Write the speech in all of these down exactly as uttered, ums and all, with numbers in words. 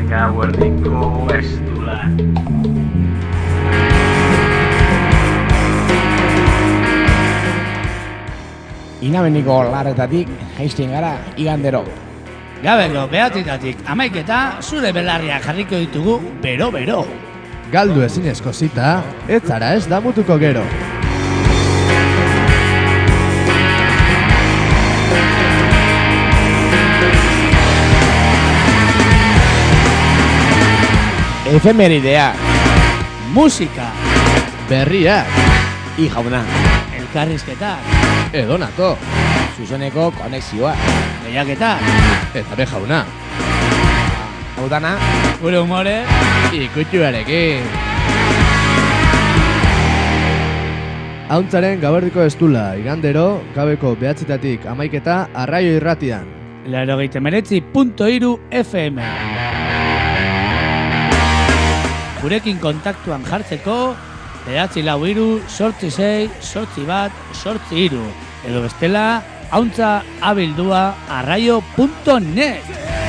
Gauerdiko estula. Inabeniko larretatik jaisten gara igandero. Gabeko behatitatik amaiketa zure belarriak jarriko ditugu bero-bero. Galdu ezinezko zita, ez zara ez damutuko gero. Efemeridea, Musika, Berriak, i jauna, elkarrizketak, edonato, zuzeneko konexioa, lehiaketak, eta be jauna, hau dana, gure humore, ikutxuarekin. Hauntzaren gauerdiko estula, igandero, gabeko behatzitatik amaiketa arraio irratian. laurogeita hemeretzi puntu hiru F M. Gurekin kontaktuan jartzeko, behatzi lau hiru, sortzi sei, sortzi bat, sortzi hiru. Edo bestela, hauntza abildua arraio punto net.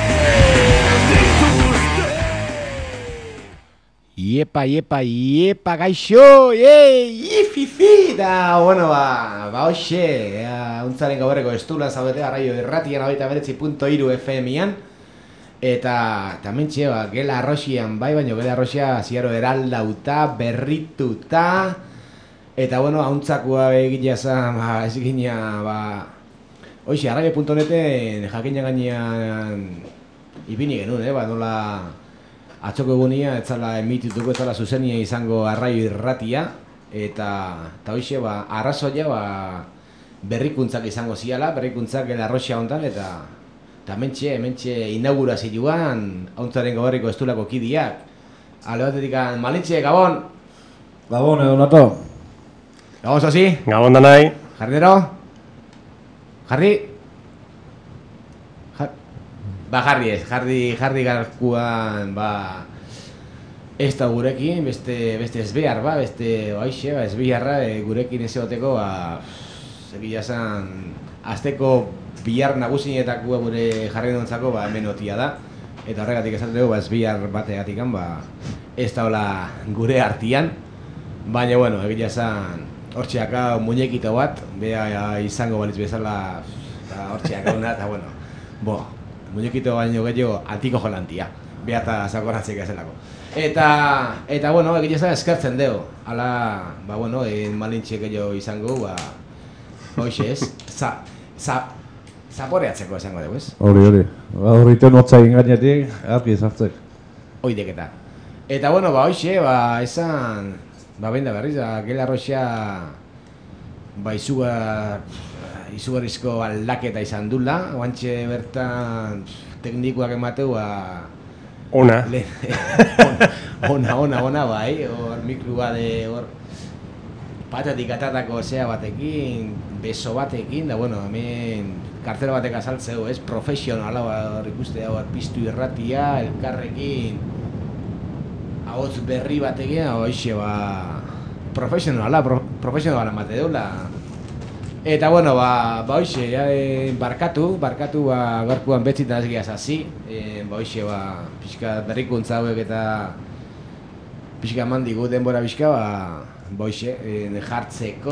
Iepa, iepa, iepa, gaixo, ei, ififi, da, bueno, ba, ba, hoxe, hauntzaren gauerreko estula zaudete arraio irratian, hogeita hemeretzi puntu hiru F M-ian, eta, eta mentxe, ba, gela arroxian, bai, baino gela arroxia ziaro eraldauta, berrituta, eta, bueno, hauntzakua egitea zan, ba, ez egina, ba, hoxe, arraio punto neten jakina gainean ipini genuen, eh, ba, nola atzoko egunia, ez zala emitituko, ez zala zuzenia izango arraio irratia, eta, eta hoxe, ba, arrazoia, ba, berrikuntzak izango ziala, berrikuntzak gela arroxia hontan, eta Eta mentxe, mentxe inaugurazioan hauntzaren gauerriko estulako kidiak. Ale batetik Malintxe, Gabon! Gabon, edo nato. Gabon, Sosi? Gabon da nahi. Jardinero? Jarri? Jar... Ba, jarri ez, jarri, jarri garkuan, ba... Ez da gurekin, beste, beste ezbehar, ba, beste, oaixe, ba, ezbeharra e, gurekin ez egoteko, ba... Zegila zan, azteko bihar nagusinetako gure jarri dontzako, ba, hemen otia da. Eta horregatik esateko, ba, ez bihar bateatikan, ba, ez da hola gure artian. Baina, bueno, egia esan, hortxeaka muñekito bat, beha izango balitz bezala, hortxeaka hona, eta, bueno, bo, muñekito baino gehiago antiko jolantia, beha eta zakoratzek ezelako. Eta, eta, bueno, egia esan eskertzen dugu, ala, ba, bueno, en Malintxe gehiago izango, ba, hoxe ez, za, za, zaporeatzeko esango dugu, ez? Hori, hori. Gaur iten hotza egin gainetik, argi izartzek. Oidek eta. Eta, bueno, ba, hoxe, ba, esan, ba, behin da berriz, ba, gela arroxia, ba, izugar, izugarrizko aldaketa izan dula, oantxe bertan teknikoak emateu, ba... Ona. Le, ona, ona, ona, bai, hor mikrua de, hor... Patatik atatako zea batekin, beso batekin, da, bueno, hemen kartero batek azaltzeu, ez? Profesionala, hor ikuste, hor piztu irratia, elkarrekin, ahotz berri batekin, hoxe, ba... Profesionala, pro, profesionala mate deula. Eta, bueno, ba, ba hoxe, ja, e, barkatu, barkatu, ba, gaurkoan betzitan ez gehiaz hazi, e, ba hoxe, ba, pixka berrikuntza hauek eta pixka eman digu denbora pixka, ba, Boixe, eh, jartzeko...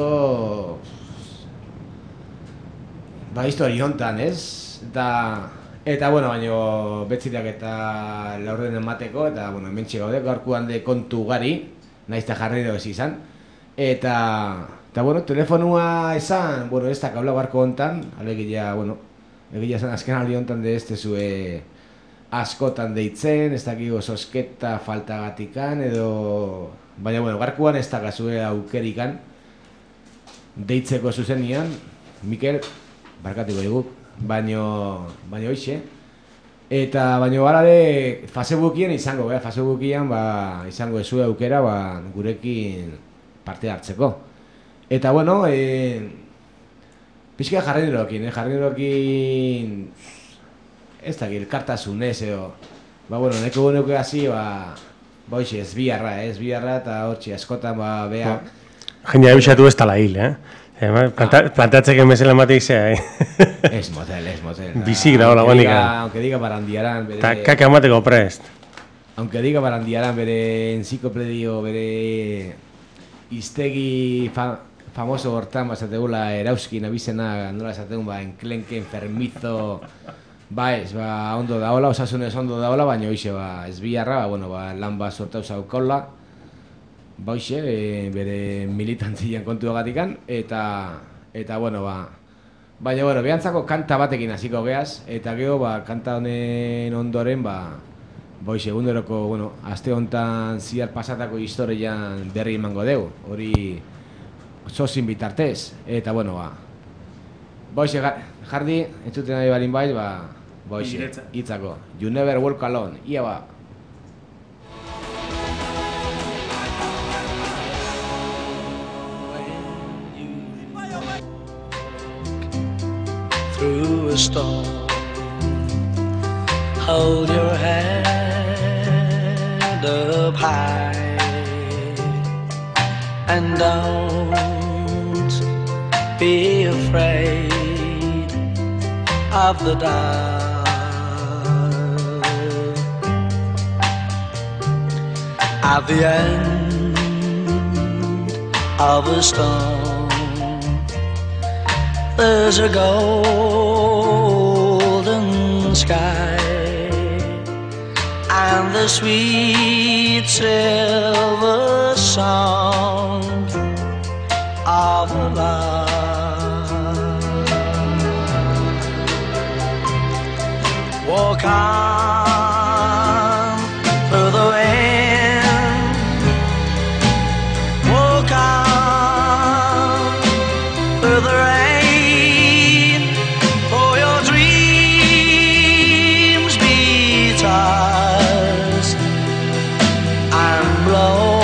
Ba, histori hontan, ez? Eta, eta bueno, baino betzitak eta laurden emateko, eta, bueno, hementxe gaude, gaurkoan de kontu gari, naizta jarri dugu ez izan. Eta, eta, bueno, telefonua esan, bueno, ez da kabla gaurko hontan, alegia, bueno, egia esan azken aldi hontan de ez tezue askotan deitzen, ez dakiko sosketa faltagatikan, edo... Baina, bueno, garkuan ez da gazue aukerikan deitzeko zuzenian, Mikel, barkatuko dugu, baino, baino hoxe. Eta, baino, balade, Facebookien izango, eh? Facebookien, ba, izango ezue aukera, ba, gurekin parte hartzeko. Eta, bueno, e, pixka jarrinerokin, eh? Jarrinerokin, ez da, elkartasunez, edo, ba, bueno, neko guneuk hasi, ba, Ba hoxe, ez biharra, ez biharra, eta hortxe, askotan, ba, beha... Jendea ebisatu ez tala hil, eh? Plantatzek emezela emateik zea, eh? Ez motel, ez motel. Bizik dago la guanika. Aunque diga barandiaran... Eta kaka emateko prest. aunque diga Barandiaran bere enziklopedio, bere iztegi fa, famoso hortan, bazategula erauzkin abizena, nola esategun, ba, enklenke, enfermizo, ba ez, ba, ondo daola, osasunez ondo daola, baina hoxe, ba, ez biharra, ba, bueno, ba, lan bat sortau zaukola, ba, hoxe, e, bere militantzian kontuagatikan, eta, eta, bueno, ba, baina, bueno, behantzako kanta batekin hasiko geaz, eta gero, ba, kanta honen ondoren, ba, Boixe, eguneroko, bueno, aste honetan ziar pasatako historian berri emango deu, hori sozin bitartez, eta bueno, ba, boixe, jardi, entzuten nahi balin bai, ba, boixe, hitzako, You Never Walk Alone, ia ba. Through a storm, hold your head up high and don't be afraid of the dark. At the end of a storm, there's a golden sky and the sweet silver sound of love. Walk on through the wind, walk on through the rain, for your dreams be tossed and blown.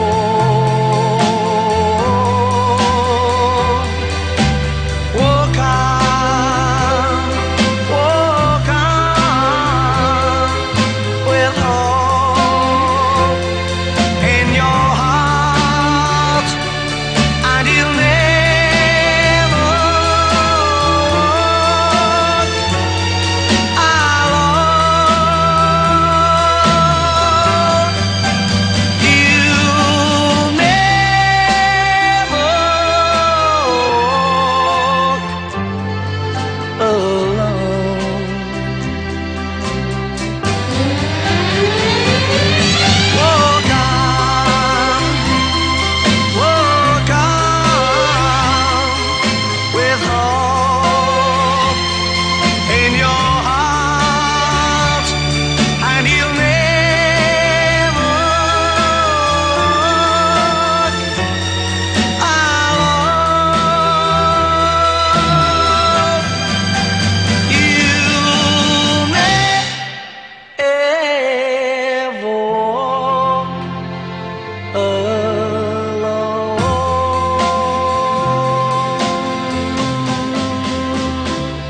Walk on, walk on, with hope in your heart, and you'll never walk alone. You'll never walk alone. Walk on, walk on, with hope in your heart, and you'll never walk alone. You'll never walk alone.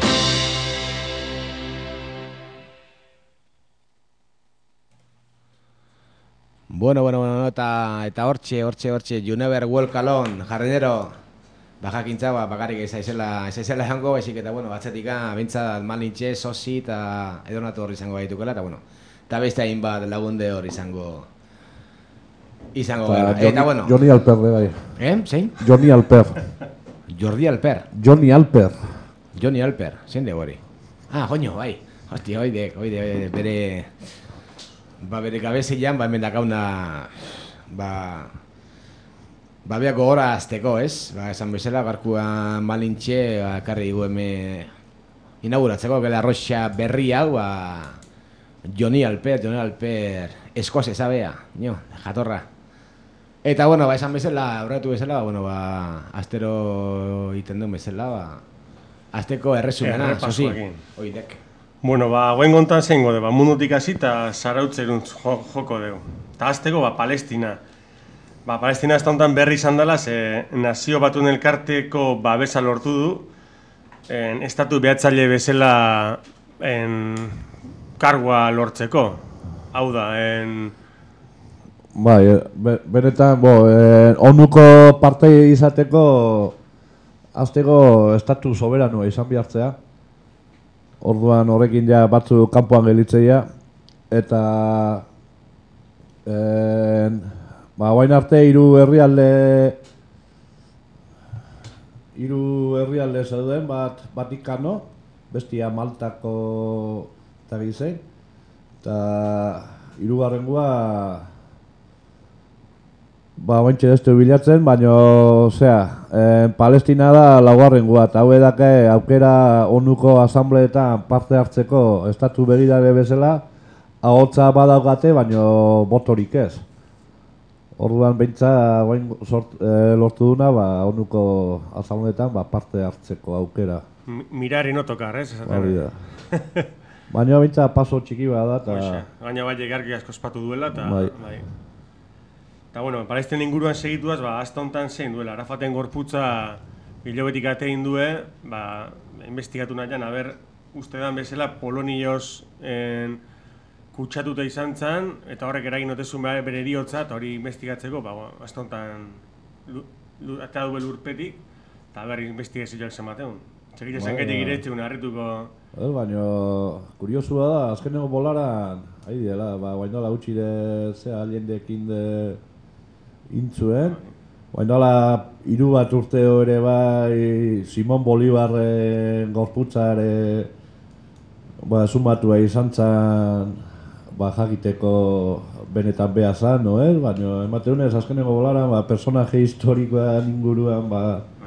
Bueno, bueno, bueno, eta, eta hortxe, hortxe, hortxe, You Never Walk Alone, jardinero, bajakintza, ba, bakarrik ez aizela, ez aizela jango, baizik eta, bueno, batzetika, bintzat, malintxe, sosi, eta edonatu hori izango gaitukela, eta, bueno, eta beste hainbat lagunde hori izango, izango gara, Johnny, eta, bueno, Johnny Alper, de bai. eh, zein? Johnny Alper. Jordi Alper, Johnny Alper. Johnny Alper, zein de hori? Ah, joño, bai, hostia, oide, oide, bere, ba, bere gabezian, ba, hemen dakauna, ba, ba, beak gogora azteko, ez? Ba, esan bezala, garkuan malintxe, ba, karri gu hemen inauguratzeko, gela arroxa berri hau, ba, Johnny Alper, Johnny Alper, eskoze, zabea, nio, jatorra. Eta, bueno, ba, esan bezala, aurratu bezala, ba, bueno, ba, astero iten duen bezala, ba, azteko erresumena, sosi, Errepasoekin. oidek. Bueno, ba, guen gontan zein gode, ba, mundutik hasi eta zarautzerun jo, joko dugu. Eta azteko, ba, Palestina. Ba, Palestina ez da honetan berri izan dela, ze nazio batuen elkarteko babesa lortu du, en, estatu behatzaile bezala en, kargua lortzeko. Hau da, en, Bai, eh, be- benetan, bo, eh, onuko parte izateko azteko estatu soberanua izan bihartzea. Orduan horrekin ja batzu kanpoan gelitzeia eta En, ba, guain arte hiru herrialde hiru herrialde zeuden, bat Vatikano, bestia Maltako eta gizein, eta hirugarrengoa ba, ointxe destu bilatzen, baina, osea, en, Palestina da laugarrengoa, eta hau edake aukera onuko asambleetan parte hartzeko estatu begirare bezala, ahotsa badaukate, baina botorik ez. Orduan beintza guain sort, e, lortu duna, ba, onuko asambleetan ba, parte hartzeko aukera. M- Mirar y no tocar, ez? Esaten. Hori da. Baina beintza paso txiki bada da, Hoxe, eta... gaina bai egarki asko ospatu duela, eta... Bai. bai. Eta, bueno, Palestina inguruan segituaz, ba, azta honetan zein duela. Arafaten gorputza hilobetik atein due, ba, investigatu nahian, aber, uste dan bezala Polonioz en, kutsatuta izan zen, eta horrek eragin notezun bere eriotza, eta hori investigatzeko, ba, azta honetan atea dube lurpetik, eta berri investigazioak zemateun. Txekite Bai, zanketik bai. iretzeun harrituko... El, baina, kuriosua da, azkeneko bolaran, ahi dela, ba, guainola utxi de, zea, aliendekin de intzuen, guainola hiru bat urteo ere bai, Simon Bolivarren gorputzare, ba, sumatua izan zen, ba, jakiteko benetan beha zan, no, ez? Baina, emateunez, azkeneko bolaran, ba, personaje historikoan inguruan, ba,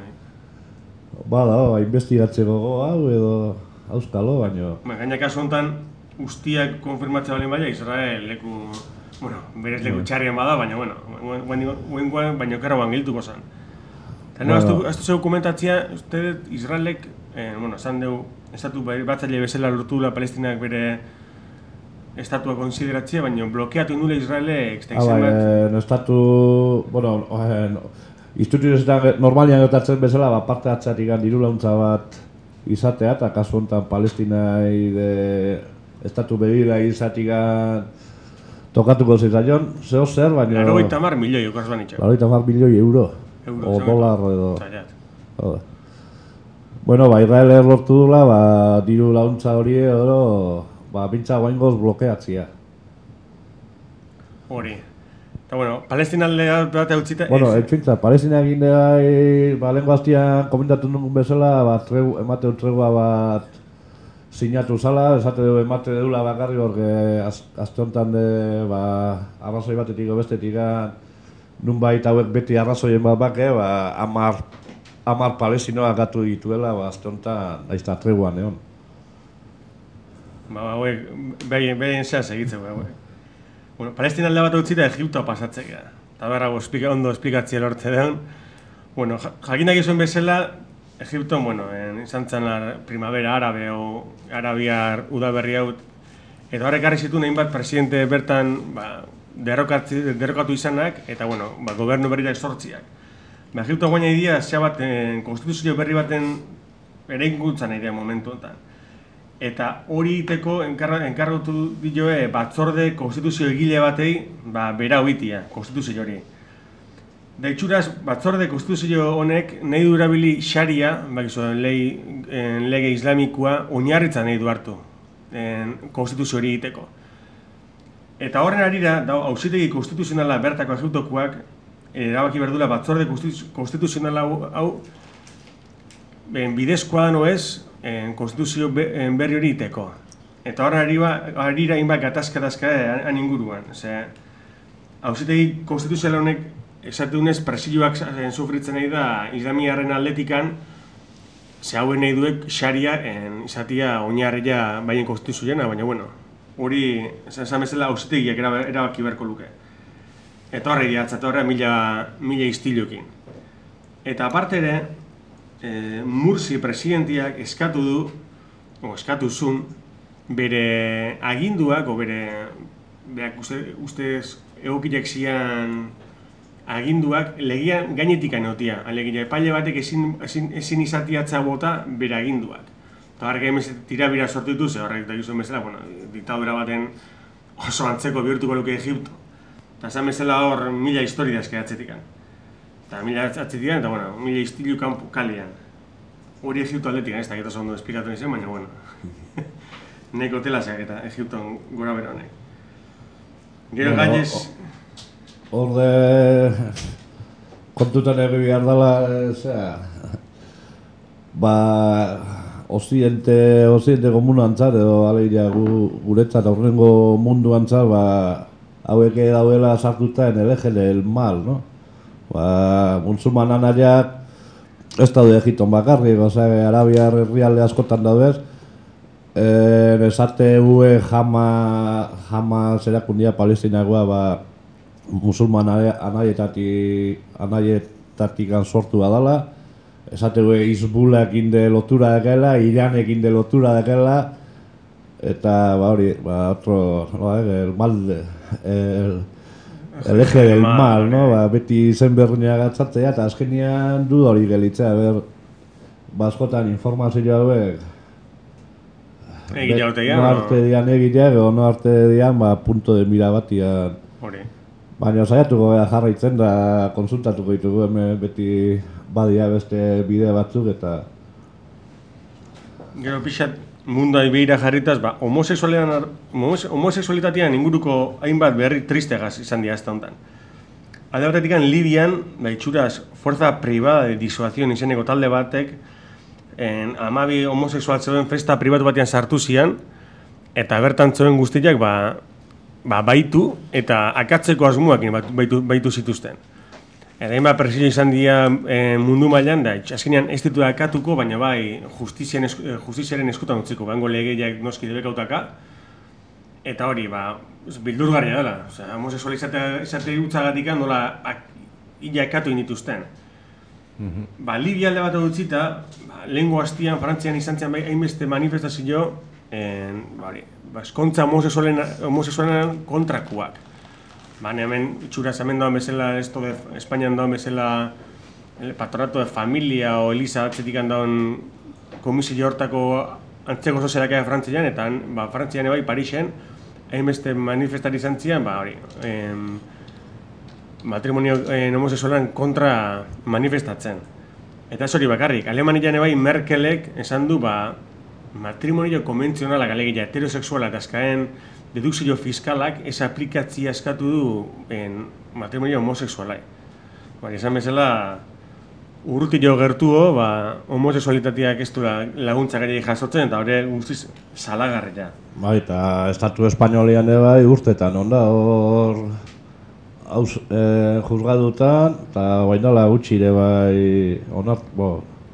bada, ba, investigatzeko go hau edo auskalo, baina... Ba, gaina kasu honetan, guztiak konfirmatzea balen baina, Israel leku, bueno, berez leku txarrien bada, baina, bueno, guen guen, baina okera guan giltuko zen. Eta no, Bueno. aztu zeu komentatzea, uste dut Israelek, eh, bueno, esan dugu, estatu batzaile bezala lortu la Palestinak bere estatua konsideratzea, baina blokeatu indule Israelek, eta Ah, izan bai, bat, eh, estatu, bueno, eh, instituzioetan normalian gertatzen bezala, ba, parte hartzeatik diru laguntza bat izatea, eta kasu honetan Palestinai de estatu begira izatik tokatuko zitzaion, zeo zer, baina... laurogeita hamar milioi okaz banitxo. Laurogeita hamar milioi euro, Euro, o esan dolar edo... Zaiat. Joder. Bueno, ba, Israelek lortu dula, ba, diru laguntza hori edo, ba, pintza guaingoz blokeatzia. Hori. Eta, bueno, Palestina alde bat eutzita... Bueno, ez- etxintza, Palestina egin gai, ba, lehenko hastian komentatu nuen bezala, ba, tregu, emate tregua bat sinatu zala, esate du emate deula bakarri horke az, azte honetan de, ba, arrazoi batetik o bestetik nunbait hauek beti arrazoien bat bake, ba, amar, amar palestinoak gatu dituela, ba, azte honetan, aizta treguan egon. Ba, hauek, behien, behien zean segitzeko, hauek. Bueno, Palestina alde bat utzita Egiptoa pasatzea. Eta berra esplika, ondo esplikatzea lortze deun. Bueno, ja- jakinak izuen bezala, Egipton, bueno, en, izan zen la primavera arabe o arabiar udaberri hau. Eta horrek harri zituen hainbat presidente bertan ba, derrokatzi- derrokatu izanak, eta bueno, ba, gobernu berriak sortziak. Ba, Egipto guaina idea, zea bat, en, konstituzio berri baten eraikuntzan idea momentu honetan. Eta hori egiteko enkarra, enkargatu dioe batzorde konstituzio egile batei ba, bera hoitia, konstituzio hori. Da itxuraz, batzorde konstituzio honek nahi du erabili xaria, bakizu, lei, en, lege islamikoa, oinarritza nahi du hartu en, konstituzio hori egiteko. Eta horren arira, da, auzitegi konstituzionala bertako Egiptokoak erabaki behar duela batzorde konstitu- konstituzionala hau, hau ben, bidezkoa da ez, en, konstituzio be, en, berri hori iteko. Eta horren arira, arira hainbat gatazka-gatazka han inguruan. Ze, auzitegi konstituzionala honek esate dunez presioak en, sufritzen nahi da islamiarren atletikan, ze hauen nahi duek xaria en, izatia oinarria baien konstituzioena, baina bueno, hori esan bezala auzitegiak eraba- erabaki beharko luke. Eta horre diatzat horre mila, mila istilukin. Eta aparte ere, e, Mursi presidentiak eskatu du, o eskatu zun, bere aginduak, o bere, berak uste, ustez egokiak zian aginduak legian gainetik anotia. Alegia, epaile batek ezin, ezin, ezin izatiatza bota bere aginduak. Eta horrek emez tirabira sortu ditu, ze horrek da gizuen bezala, bueno, diktadura baten oso antzeko bihurtuko luke Egipto. Eta esan bezala hor mila historia dazke atzetikan. Eta mila atzetikan, eta bueno, mila istilu kanpo kalean. Hori Egipto atletikan, ez da geta ondo esplikatu nizien, baina bueno. Neko telaseak eta Egipton gora bera honek. Gero Bueno, gainez... o- Horde kontutan egi behar dela, zera, ba, oziente, oziente komunantzat, edo alegia gu, guretzat aurrengo munduantzat, ba, hauek daudela sartuta en el eje del mal, no? Ba, musulman anaiak ez daude Egiton bakarrik, osea, Arabiar herrialde askotan daudez, eh, esate gue jama, jama zerakundia palestinagoa, ba, musulman anaietatik, anaietatik sortu badala, esate gue Hizbulak inde lotura dakela, Iranek inde lotura dakela, eta ba hori, ba, otro, no, el mal, el, el eje del mal, no? Ba, beti izen berriña gatzatzea, eta azkenian du hori gelitzea, ber, baskotan informazio hauek, Egitea no arte dian egitea, edo no arte dian, ba, punto de mira batian. Hori. Baina saiatuko gara jarraitzen da konsultatuko ditugu hemen beti badia beste bide batzuk eta... Gero pixat mundua begira jarritaz, ba, homosexualean, homosexualitatean inguruko hainbat berri tristegaz izan dira ezta hontan. Alde batetik Libian, ba, itxuraz, Fuerza Privada de Disuazion izeneko talde batek, en, amabi homosexual zeuden festa pribatu batean sartu zian, eta bertan zeuden guztiak, ba, ba, baitu eta akatzeko asmoakin baitu, baitu zituzten. Eta hainbat presio izan dira e, mundu mailan da, azkenean ez ditu akatuko, baina bai justiziaren, justiziaren eskutan utziko, bango legeiak noski debekautaka, eta hori, ba, bildurgarria dela, osea, homosexual izate utzagatik nola ila akatu indituzten. Mm-hmm. Ba, Libia alde bat utzita, ba, lehengo hastian, Frantzian izan zen hainbeste manifestazio, en, ba, hori, ba, eskontza homosexualen kontrakuak. Baina hemen, itxuraz hemen dauen bezala, esto de Espainian dauen bezala, el patronato de familia o Elisa atzetik dauen komisio hortako antzeko sozialak ega Frantzian, eta ba, Frantzian bai Parisen, hainbeste manifestari izan zian, ba, hori, em, matrimonio eh, homosexualen kontra manifestatzen. Eta ez hori bakarrik, Alemanian bai Merkelek esan du, ba, matrimonio konbentzionalak alegia heterosexuala eta azkaen dedukzio fiskalak ez aplikatzia eskatu du en matrimonio homosexualai. Ba, esan bezala, urrutilo gertuo, ba, homosexualitateak ez du laguntza gari jasotzen, eta hori guztiz salagarria. Bai, eta estatu espainolean bai urtetan, onda, hor... Hauz, eh, juzgadutan, eta bainola gutxi ere bai onart, bo...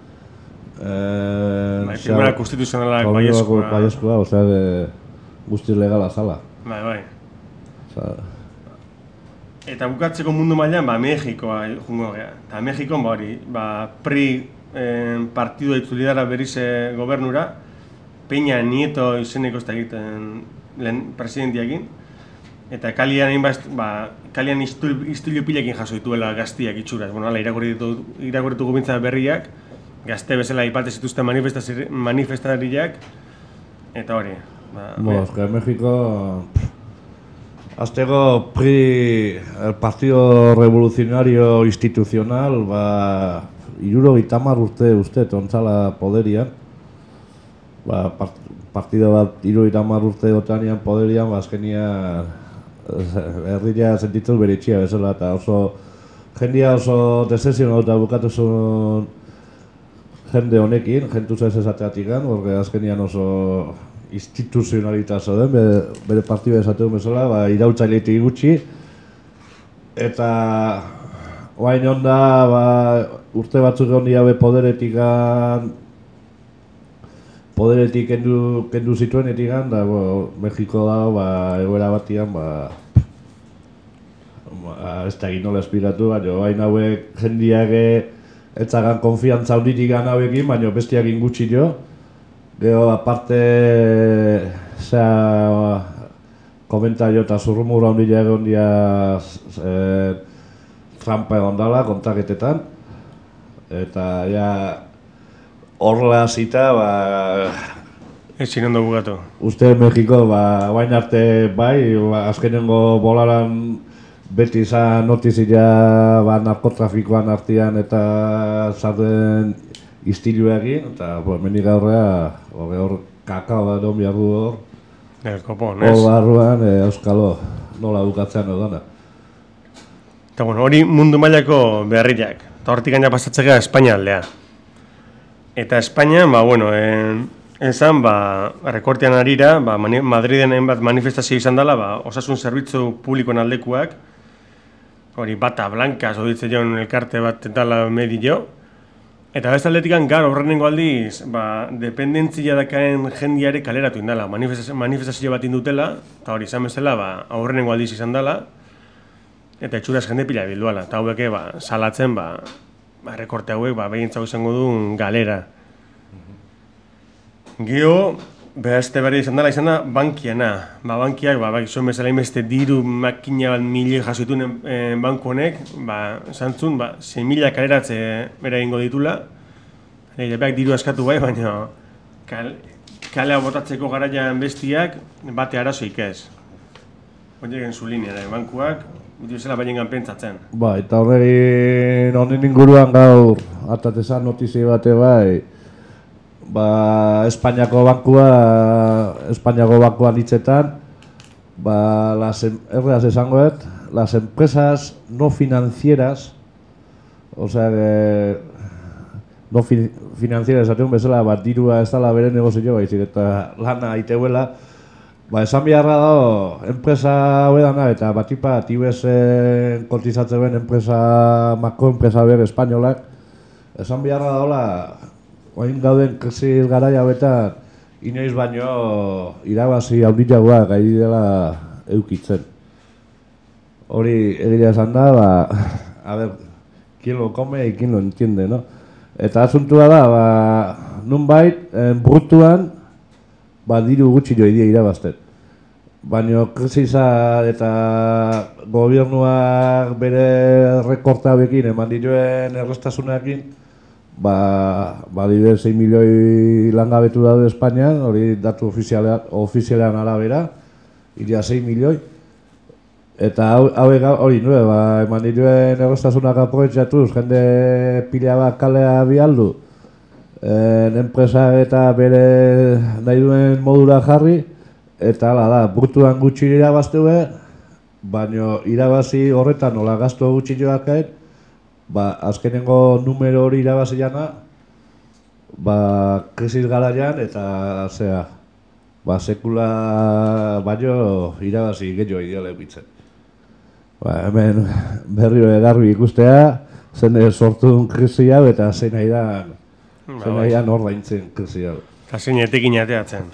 Eh, bai, primera konstituzionalak baiezkoa. Baiezkoa, osea, de, guztiz legala zala. Bai, bai. Osea, eta bukatzeko mundu mailan, ba, Mexikoa jungo gara. Eta Mexikon, ba, hori, ba, P R I eh, partidua itzuli dara berriz eh, gobernura, Peña Nieto izeneko ez da egiten lehen presidentiakin, eta kalian hainbat, ba, kalian istilu pilekin jaso dituela gaztiak itxuraz. Bueno, hala, irakurritugu bintza berriak, gazte bezala ipate zituzten manifestariak, eta hori. Ba, bo, eske, Mexiko... Aztego P R I, el Partido Revolucionario Institucional, ba, iruro gitamar urte uste, tontzala poderian. Ba, part, partido bat iruro gitamar urte otanean poderian, ba, azkenian... herria sentitzen bere itxia bezala, eta oso jendia oso desesionauta bukatu zuen jende honekin, jentu zez esateatik gan, porque azkenian oso instituzionalitazo den, bere, bere partida esateun bezala, ba, irautzaileti gutxi, eta oain onda, ba, urte batzuk egon diabe poderetik gan, poderetik kendu, kendu zituenetik gan, da, bo, Mexiko da, ba, egoera batian, ba, ba ez da egin nola espiratu, baina bain hauek jendiak etzagan konfiantza hunditik gan hauekin, baina bestiak ingutxi jo. Gero, aparte, zera, komentario eta zurrumura hundila egon dia e, trampa egon dala, kontaketetan. Eta, ja, horla zita, ba... Ezin ondo bugatu. Uste Mexiko, ba, bain arte bai, ba, azkenengo bolaran beti izan notizia ba, narkotrafikoan artean eta zarden istiluekin, eta bo, menik gaurrea, hor kakao da don behar du hor. El kopon, ez? Hor barruan, e, euskalo, nola bukatzean edona. Eta bueno, hori mundu mailako berriak. Eta hortik gaina pasatzea Espainia aldea. Eta Espainian, ba, bueno, en, esan, ba, rekortean arira, ba, mani, Madriden hainbat manifestazio izan dela, ba, osasun zerbitzu publikoen aldekuak, hori bata blanka, zoditze joan elkarte bat dela medio, eta beste aldetikan gar horrenengo aldiz, ba, dependentzia dakaen jendiare kaleratu indala, manifestazio, manifestazio bat indutela, eta hori izan bezala, ba, aurrenengo aldiz izan dela, eta etxuraz jende pila bilduala, eta haueke, ba, salatzen, ba, ba, rekorte hauek, ba, behintzau izango duen galera. Gio, beste berri izan dela izan da, bankiana. Ba, bankiak, ba, ba, izan bezala inbeste diru makina bat milioi jasotun eh, banku honek, ba, zantzun, ba, sei mila kaleratze bera egingo ditula. Egepeak diru askatu bai, baina kal, kalea botatzeko garaian bestiak bate arazoik ez. Horiek zu linea, bankuak, ditu zela baina pentsatzen. Ba, eta horregin honen inguruan gaur, atatezan notizia bate bai, ba, Espainiako bankua, Espainiako bankuan hitzetan, ba, las, erdeaz esangoet, las empresas no financieras, o sea, que, no fi, financieras, esaten bezala, bat dirua ez dela bere negozio baizik, eta lana iteuela, ba, esan biharra dago, enpresa hauedana, eta batipa, tibesen kotizatzen ben enpresa, mako enpresa ber espainolak, esan biharra dagoela, oin gauden krisi garaia hauetan, inoiz baino irabazi handiagoak ari dela eukitzen. Hori egia esan da, ba, a ver, quien lo come y quien lo entiende, no? Eta asuntua da, ba, nunbait, eh, brutuan, ba, diru gutxi joi die irabazten. Baina krisisa eta gobernuak bere rekorta bekin eman dituen errestasunakin, ba, ba dire sei milioi langabetu daude Espainian, hori datu ofizialean, ofizialean arabera, iria sei milioi. Eta hauek hori nue, ba, eman dituen errestasunak aprobetxatuz, jende pila bat kalea bialdu, en enpresa eta bere nahi duen modura jarri, eta hala da, brutuan gutxi irabaztue, baina irabazi horretan nola gastu gutxi joakaen, ba, azkenengo numero hori irabazi jana, ba, krisis garaian eta, zera, ba, sekula baino irabazi gehiago ideale bitzen. Ba, hemen berriro egarbi ikustea, zen sortu krisi hau eta zein nahi da, zein nahi da hor daintzen krisi hau. Eta zein etekin ateatzen.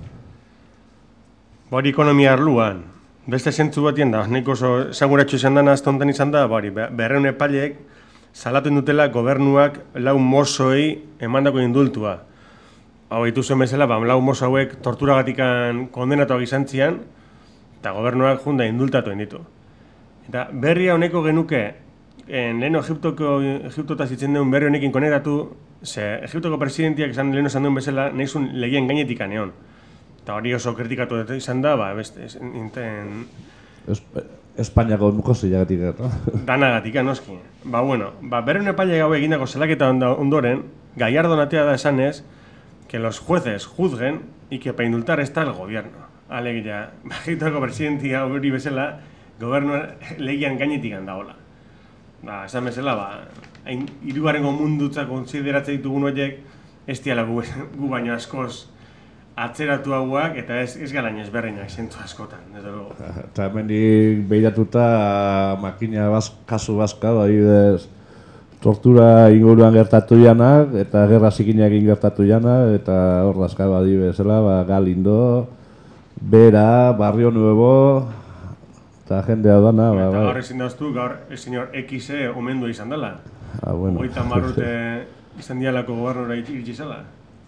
Bari ekonomia arluan, beste zentzu batien da, nahiko oso esanguratxo izan dena aztontan izan da, bari, berreun epaileek salaten dutela gobernuak lau mozoei emandako indultua. Hau ditu zuen bezala, ba, lau mozo hauek torturagatikan kondenatuak izan zian, eta gobernuak junda indultatu ditu. Eta berria honeko genuke, en leheno Egiptoko, Egiptotaz itzen duen berri honekin koneratu, ze Egiptoko presidentiak izan leheno esan duen bezala, nahizun legien gainetik aneon. Eta hori oso kritikatu izan da, ba, beste, inten... Espainiako mukozilagatik, no? Danagatik, noski. Ba, bueno, ba, berreun epaile gau egindako zelaketa ondoren, Gallardo natea da esanez, que los jueces juzguen y que para indultar está el gobierno. Alegia, Egiptoko presidentia hori bezala, gobernua legian gainetik handaola. Ba, esan bezala, ba, hirugarrengo mundutza konsideratzen ditugun horiek, ez diala gu, gu baino askoz atzeratu hauak, eta ez, ez galain ezberdinak zentu askotan, ez dugu. Eta hemendik behiratuta makina baz, kasu bazka, adibidez, tortura inguruan gertatu janak, eta gerra zikinekin gertatu janak, eta hor dazka, adibidezela, ba, Galindo, Bera, Barrio Nuevo, eta jende hau dana. Eta ba, gaur ezin dauztu, gaur el señor X omendu izan dela. Ah, bueno. Hogeita marrute izan dialako gobernura iritsi zela.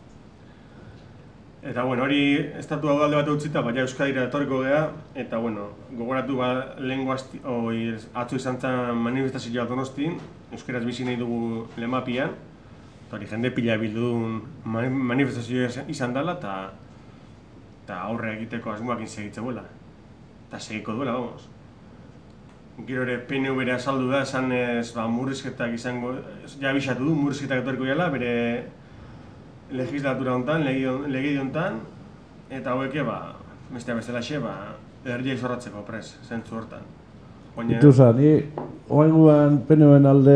Eta, bueno, hori estatu hau alde bat utzita, baina Euskadira etorriko gea, eta, bueno, gogoratu ba, lehengo atzo izan zen manifestazioa Donostin, euskaraz bizi nahi dugu lemapian, eta hori jende pila bildun manifestazioa izan dela, eta eta aurre egiteko asmoakin segitze buela. Eta segiko duela, vamos. Gero ere P N V-ra saldu da, esan ez, ba, murrizketak izango, ja abisatu du, murrizketak etorriko gela, bere legislatura hontan, lege hontan, eta haueke, ba, bestea bestelaxe, ba, herria izorratzeko prez, zentzu hortan. Baina- Ituza, ni oainguan penuen alde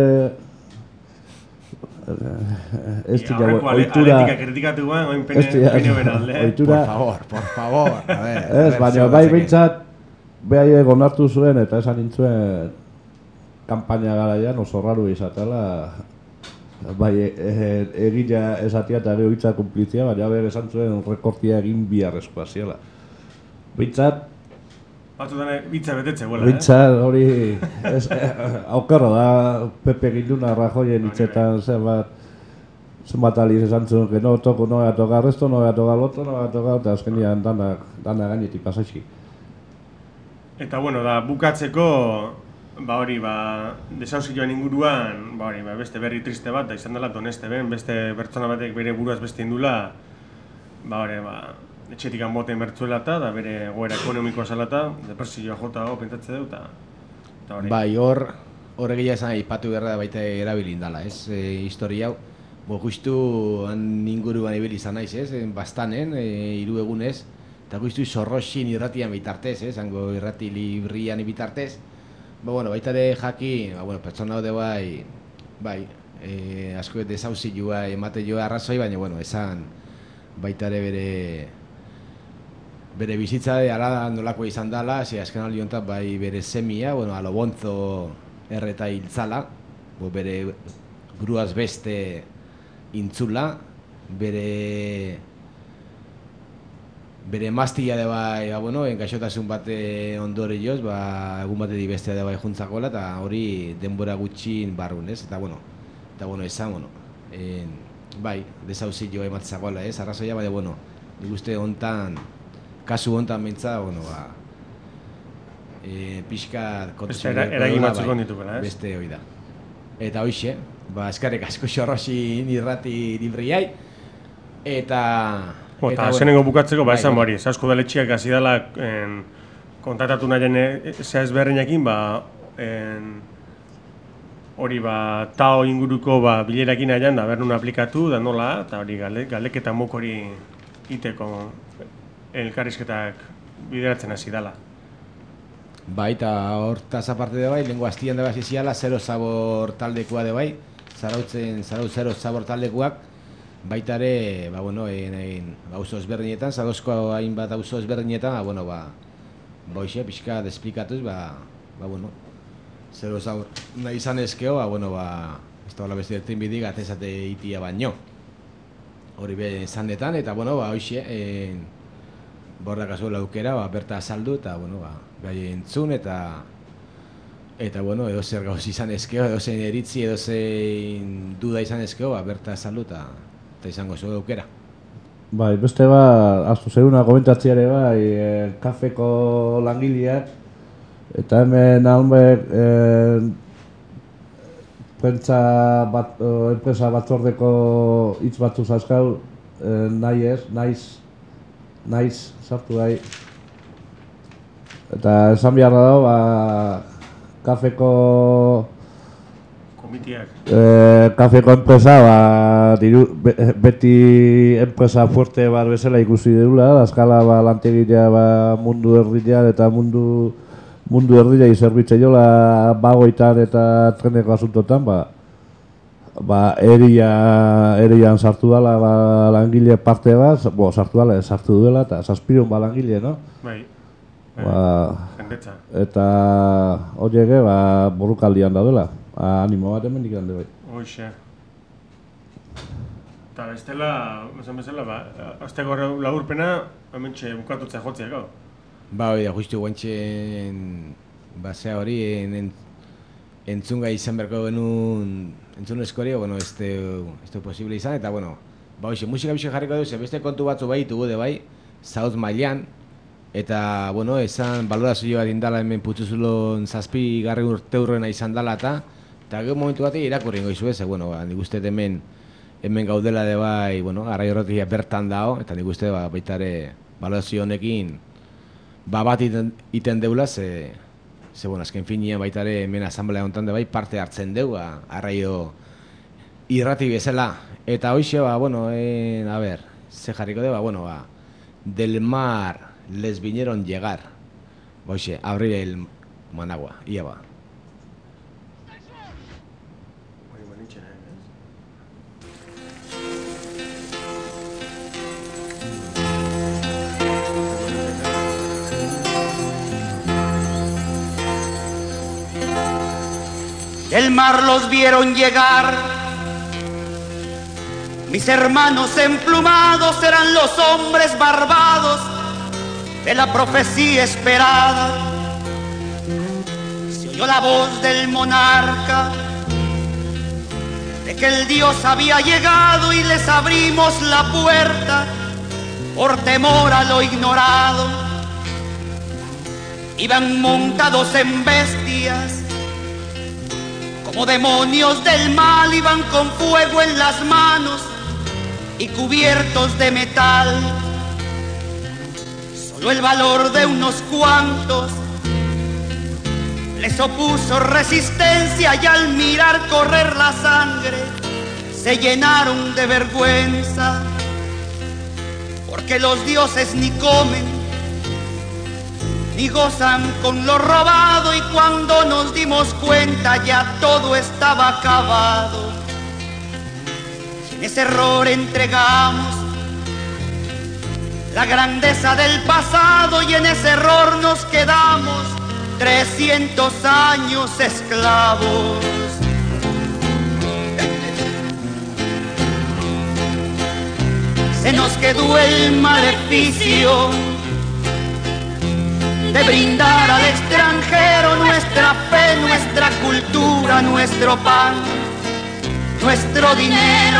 eh, ez Ja, dira horreko ale- ohitura Atletika kritikatu guen, oin pene, ez dira pene ben alde. Por ohitura favor, por favor. A ver, a ez, ver, baina zer bai datzeke. behintzat behaiek onartu zuen eta esan nintzuen kanpaina garaian oso raru izatela bai e, e, egila esatia eta gero hitza kumplitzia, baina ber esan zuen rekortia egin biharrezkoa ziela. Behintzat, Batzutan bitza betetze guela, eh? behintzat hori ez, eh, aukerro da Pepe Ginduna Rajoyen hitzetan zenbat zenbat aliz esan zuen que no toko, no voy a tocar esto, no voy a tocar lo otro, no voy a tocar, eta azkenian dana, dana gainetik pasaixi. Eta bueno, da bukatzeko ba hori, ba desauzioan inguruan, ba hori, ba beste berri triste bat da izan dela Doneste ben, beste pertsona batek bere buruaz beste indula, ba hori, ba etxetik anboten bertzuela eta da bere goera ekonomikoa salata, depresioa jota hau pentsatze dut eta eta hori. Bai, hor hor egia esan aipatu beharra da baita erabili indala, ez? E, historia hau. Bo justu han inguruan ibili izan naiz, ez? En bastanen, e, hiru egunez, eta justu Sorroxin irratian bitartez, ez? Hango irrati librian bitartez. Ba bueno, baita ere jaki, ba bueno, pertsona haude bai, bai, e, asko desauzioa emate joa arrazoi, baina bueno, esan baita ere bere bere bizitza de ala nolakoa izan dela, ze azken aldi honetan bai bere semia, bueno, Alobonzo erreta hiltzala, bo bere buruaz beste intzula, bere bere emaztia de bai, ba, bueno, gaixotasun bate ondorioz, ba, egun batetik bestea de bai juntzakola, eta hori denbora gutxin barrun, ez? Eta bueno, eta bueno, esan, bueno, en, bai, desauzio ematzakola, ez? Arrazoia, baina, bueno, nik uste hontan, kasu hontan mentza, bueno, ba, e, pixka Beste era- eragin batzuk bai, dituela, ez? beste hori da. Eta hoxe, ba, eskarrik asko Sorroxin irrati libriai, eta... Bo, eta bueno, azkenengo bukatzeko, ba, bai, esan bai. hori, Eusko Udaletxeak hasi dela en, kontatatu nahien zea ezberdinekin, ba, en, hori ba, tao inguruko ba, bilerakin nahian, da bernun aplikatu, da nola, eta hori gale, galeketa mok hori iteko elkarrizketak bideratzen hasi dela. Bai, eta hortaz aparte de bai, lehenko hastian de bai ziziala, zero zabor taldekoa de bai, zarautzen, zarau zero zabor taldekoak, baita ere, ba, bueno, en, en, auzo ezberdinetan, zadozko hainbat auzo ezberdinetan, ba, bueno, ba, boixe, pixka desplikatuz, ba, ba, bueno, zero zabor nahi izan ezkeo, ba, bueno, ba, ez da hola beste ertin bidik, atezate itia baino. Hori be zandetan, eta, bueno, ba, hoxe, en, bordak azuela aukera, ba, berta azaldu, eta, bueno, ba, gai entzun, eta, eta, bueno, edo zer gauz izan ezkeo, edo zein eritzi, edo zein duda izan ezkeo, ba, berta azaldu, eta, eta izango zu aukera. Bai, beste bat, astu zeuna komentatziare bai, e, kafeko langileak, eta hemen almek e, prentza bat, o, enpresa batzordeko hitz batzu zaskau, e, nahi ez, naiz, naiz, sartu bai. Eta esan behar da, ba, kafeko Komitiak. Eh, kafeko enpresa, ba, diru, be, beti enpresa fuerte bat bezala ikusi deula, azkala ba, lantegia ba, mundu erdila eta mundu mundu erdila zerbitze jola bagoitan eta treneko asuntotan, ba, ba, eria, erian sartu dela ba, langile parte bat, bo, sartu dela, sartu duela, eta zazpirun ba langile, no? Bai. Ba, Jendetza. eta horiege, ba, borrukaldian daudela. Ah, animo bat hemen ikan bai. Hoxe. Eta bestela, esan bezala, ba, azteko laburpena, hementxe bukatutza jotziak, hau. Ba, hori da, justu guantxen, ba, zea hori, en, en, entzunga izan berko genuen, entzun eskori, bueno, ez du posible izan, eta, bueno, ba, hoxe, musika bixe jarriko duze, beste kontu batzu bai, tugu de bai, zauz mailan, eta, bueno, esan balorazio bat indala hemen putzuzulon zazpi garri urte hurrena izan dala, eta, eta gero momentu bat irakurri ingo izu ez, bueno, ba, nik uste hemen, hemen gaudela de bai, bueno, Arraio Erratia bertan dao, eta nik uste ba, baita ere balorazio honekin, ba, bat iten, iten deula, ze, ze, bueno, azken finean baita ere hemen asamblea honetan de bai parte hartzen deu, ba, Arraio Irrati bezala, eta hoxe, ba, bueno, en, a ber, ze jarriko de, ba, bueno, ba, del mar les vinieron llegar, ba, hoxe, abrir el Managua, ia ba. Del mar los vieron llegar, mis hermanos emplumados eran los hombres barbados de la profecía esperada. Se oyó la voz del monarca de que el Dios había llegado y les abrimos la puerta por temor a lo ignorado. Iban montados en bestias como demonios del mal, iban con fuego en las manos y cubiertos de metal. Solo el valor de unos cuantos les opuso resistencia y al mirar correr la sangre se llenaron de vergüenza, porque los dioses ni comen ni gozan con lo robado, y cuando nos dimos cuenta ya todo estaba acabado. En ese error entregamos la grandeza del pasado y en ese error nos quedamos trescientos años esclavos. Se nos quedó el maleficio de brindar al extranjero nuestra fe, nuestra cultura, nuestro pan, nuestro dinero.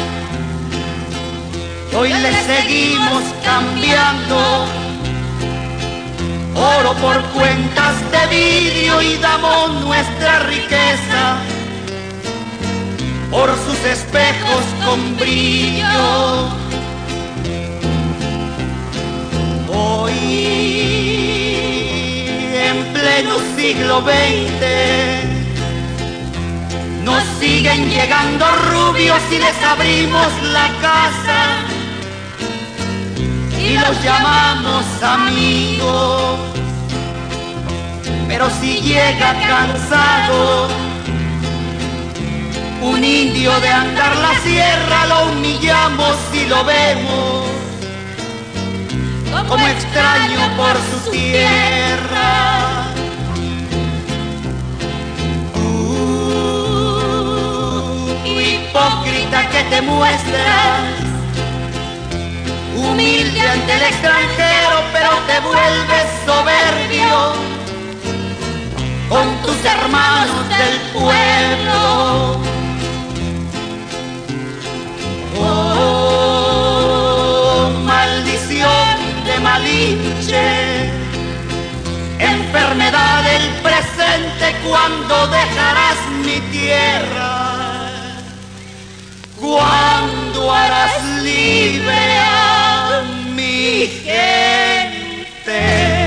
Hoy le seguimos cambiando oro por cuentas de vidrio y damos nuestra riqueza por sus espejos con brillo. Hoy en pleno siglo veinte nos siguen llegando rubios y les abrimos la casa y los llamamos amigos. Pero si llega cansado un indio de andar la sierra, lo humillamos y lo vemos como extraño por su tierra. Uh, hipócrita que te muestras, humilde ante el extranjero, pero te vuelves soberbio con tus hermanos del pueblo. Oh, maldición de Malinche, enfermedad del presente, ¿cuándo dejarás mi tierra? ¿Cuándo harás libre a mi gente?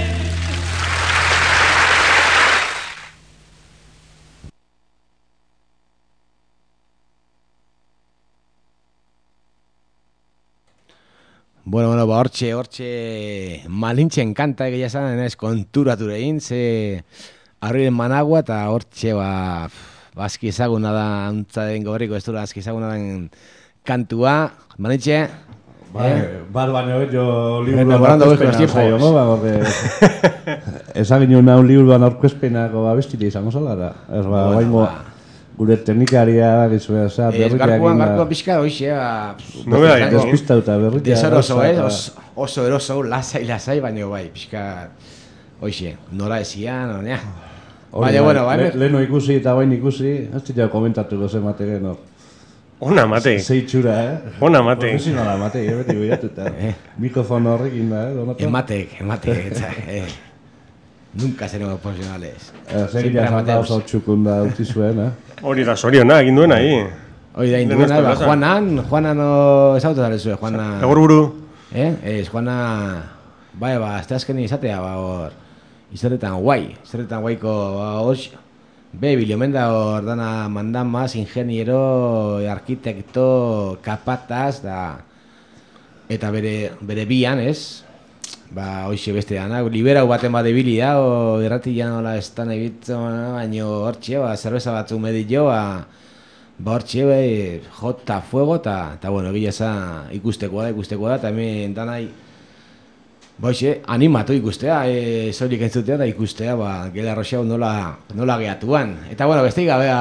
Bueno, bueno, ba, hortxe, hortxe Malintxen kanta, egia esan, ez konturatu egin, ze Arriren Managua, eta hortxe, ba, bazki ezaguna da, antza den goberriko ez dura, azki ezaguna den kantua, Malintxe. Bai, eh? bat baino, jo liburuan Memorando aurkezpena los zaio, no? Ba, orde, ezagin una un liburuan aurkezpenako abestile izango zala, da. Ez, ba, Bueno, baingo, ba. gure teknikaria, gizue, oza, Ez, berritea garkuan, egin da. garkuan pixka, hoxe, ba, No me da igual. Despistauta, berritea. desaroso, gauza, eh? eta- Os, oso eroso, lasai, lasai, baina bai, pixka, hoxe, nora ezian, onea. Hori Baina, bai, bueno, bai, le- leheno ikusi eta bain ikusi, ez dira komentatuko ze mate geno. Ona mate. Zeitxura, eh? Ona mate. Profesionala mate, eh, beti bilatuta. Eh. Mikrofono horrekin da, eh, donotan. Ematek, ematek, etza, eh. Nunca seremos profesionales. Eh, Zegila Siempre zanda amateurs. oso txukunda utzi zuen, eh? Hori da soriona, egin duena, hi. Hori da, De induena, nuestra ba, casa. Juanan, Juanan no ezagutu zare zuen, Juana... Egorburu. Eh? Ez, Juana... Bai, ba, azte azkeni izatea, ba, hor... Izatetan guai, izatetan guaiko, ba, hor... Be, biliomen da hor dana mandan maz, ingeniero, arkitekto, kapataz, da... Eta bere, bere bian, ez? ba, hoxe beste dana, liberau baten bat ebili da, o erratian hola ez da nahi bitzen, baino hortxe, ba, zerbeza batzu medillo, ba, ba hortxe, ba, jota fuego, eta, eta bueno, egia eza ikustekoa da, ikustekoa da, eta hemen da nahi, ba hoxe, animatu ikustea, e, zorik entzutea da ikustea, ba, gela roxau nola, nola gehatuan. Eta bueno, beste gabea,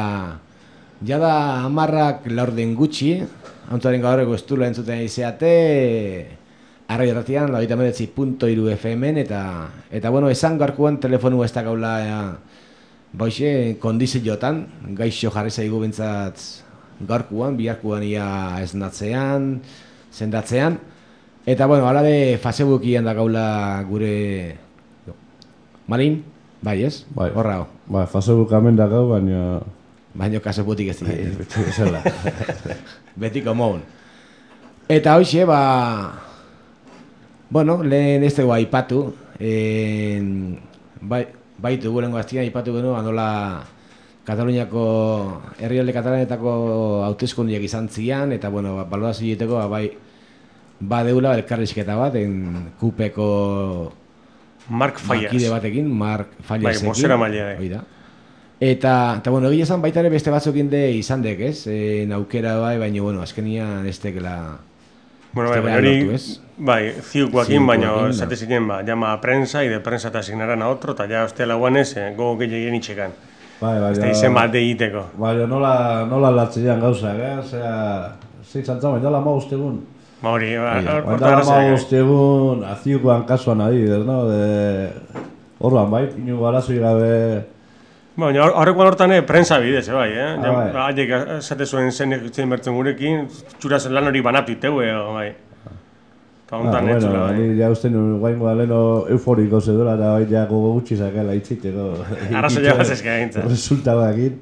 jada amarrak laurden gutxi, hauntaren gaurreko estula entzuten izeate, arrai erratian, lagoita meretzi punto iru F M-en, eta, eta bueno, esan garkuan telefonu ez da gaula, ba hoxe, kondiziotan, gaixo jarri zaigu bintzat garkuan, biharkuan ia esnatzean, sendatzean, eta bueno, hala de Facebookian da gaula gure Marin, bai ez? Bai. Horra ho. Bai, Facebook hemen da gau, baina... Baina kaseputik ez dira. Beti bezala. Betiko moun. Eta hoxe, ba... Bueno, lehen ez dugu aipatu, en, bai, baitu gurengo aztian aipatu genu, anola Kataluniako, herrialde katalanetako hauteskundiak izan zian, eta bueno, balorazio egiteko, ba, bai, badeula elkarrizketa bat, en Kupeko Mark Fallas. Makide batekin, Mark Fallasekin. Bai, bozera maila. Oida. Eta, eta bueno, egia esan baita ere beste batzukin de izan dek, ez? E, naukera bai, baina, bueno, azkenian ez tekela... Bueno, bai, baina hori, bai, ziukoakin, baina esate ziren, ba, llama a prensa, y de prensa te asignarán a otro, eta ja, ostia laguanez, eh, gogo gehiagin itxekan. Bai, bai, ez izen bat egiteko. Bai, nola, nola latzean gauzak, eh? Osea, zeitzantza, baina dala ma ustegun. Ba hori, baina dala ma ustegun, aziukoan kasuan adibidez, no? De... Orduan, bai, inu garazoi gabe... Ba, baina horrekoan hortan, eh, prensa bidez, eh, bai, eh? Ah, bai. Haiek esate zuen zen egiten bertzen gurekin, txuraz lan hori banatu iteu, eh, bai. Eta hontan ah, ez bueno, bai. Ni ja uste nuen guaingo aleno euforiko zedura, eta bai ja gogo gutxi zakela itxiteko. Arrazo ja bazezka egintza. Resulta bakin.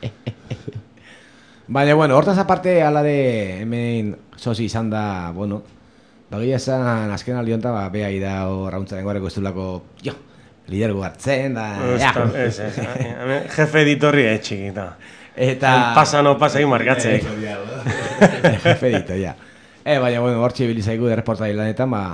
Baina, bueno, hortaz aparte, ala de hemen sozi izan da, bueno, bagia esan azken aldi honetan, ba, beha ida hor rauntzaren goreko ez dulako, jo, lidergo hartzen, da, ja. Ez, ez, jefe editorria etxikita. Eta... Pasa, no pasa, egin markatzek. Jefe editor, ja. E, baina, bueno, hor txibilizaigu de reportai lanetan, ba,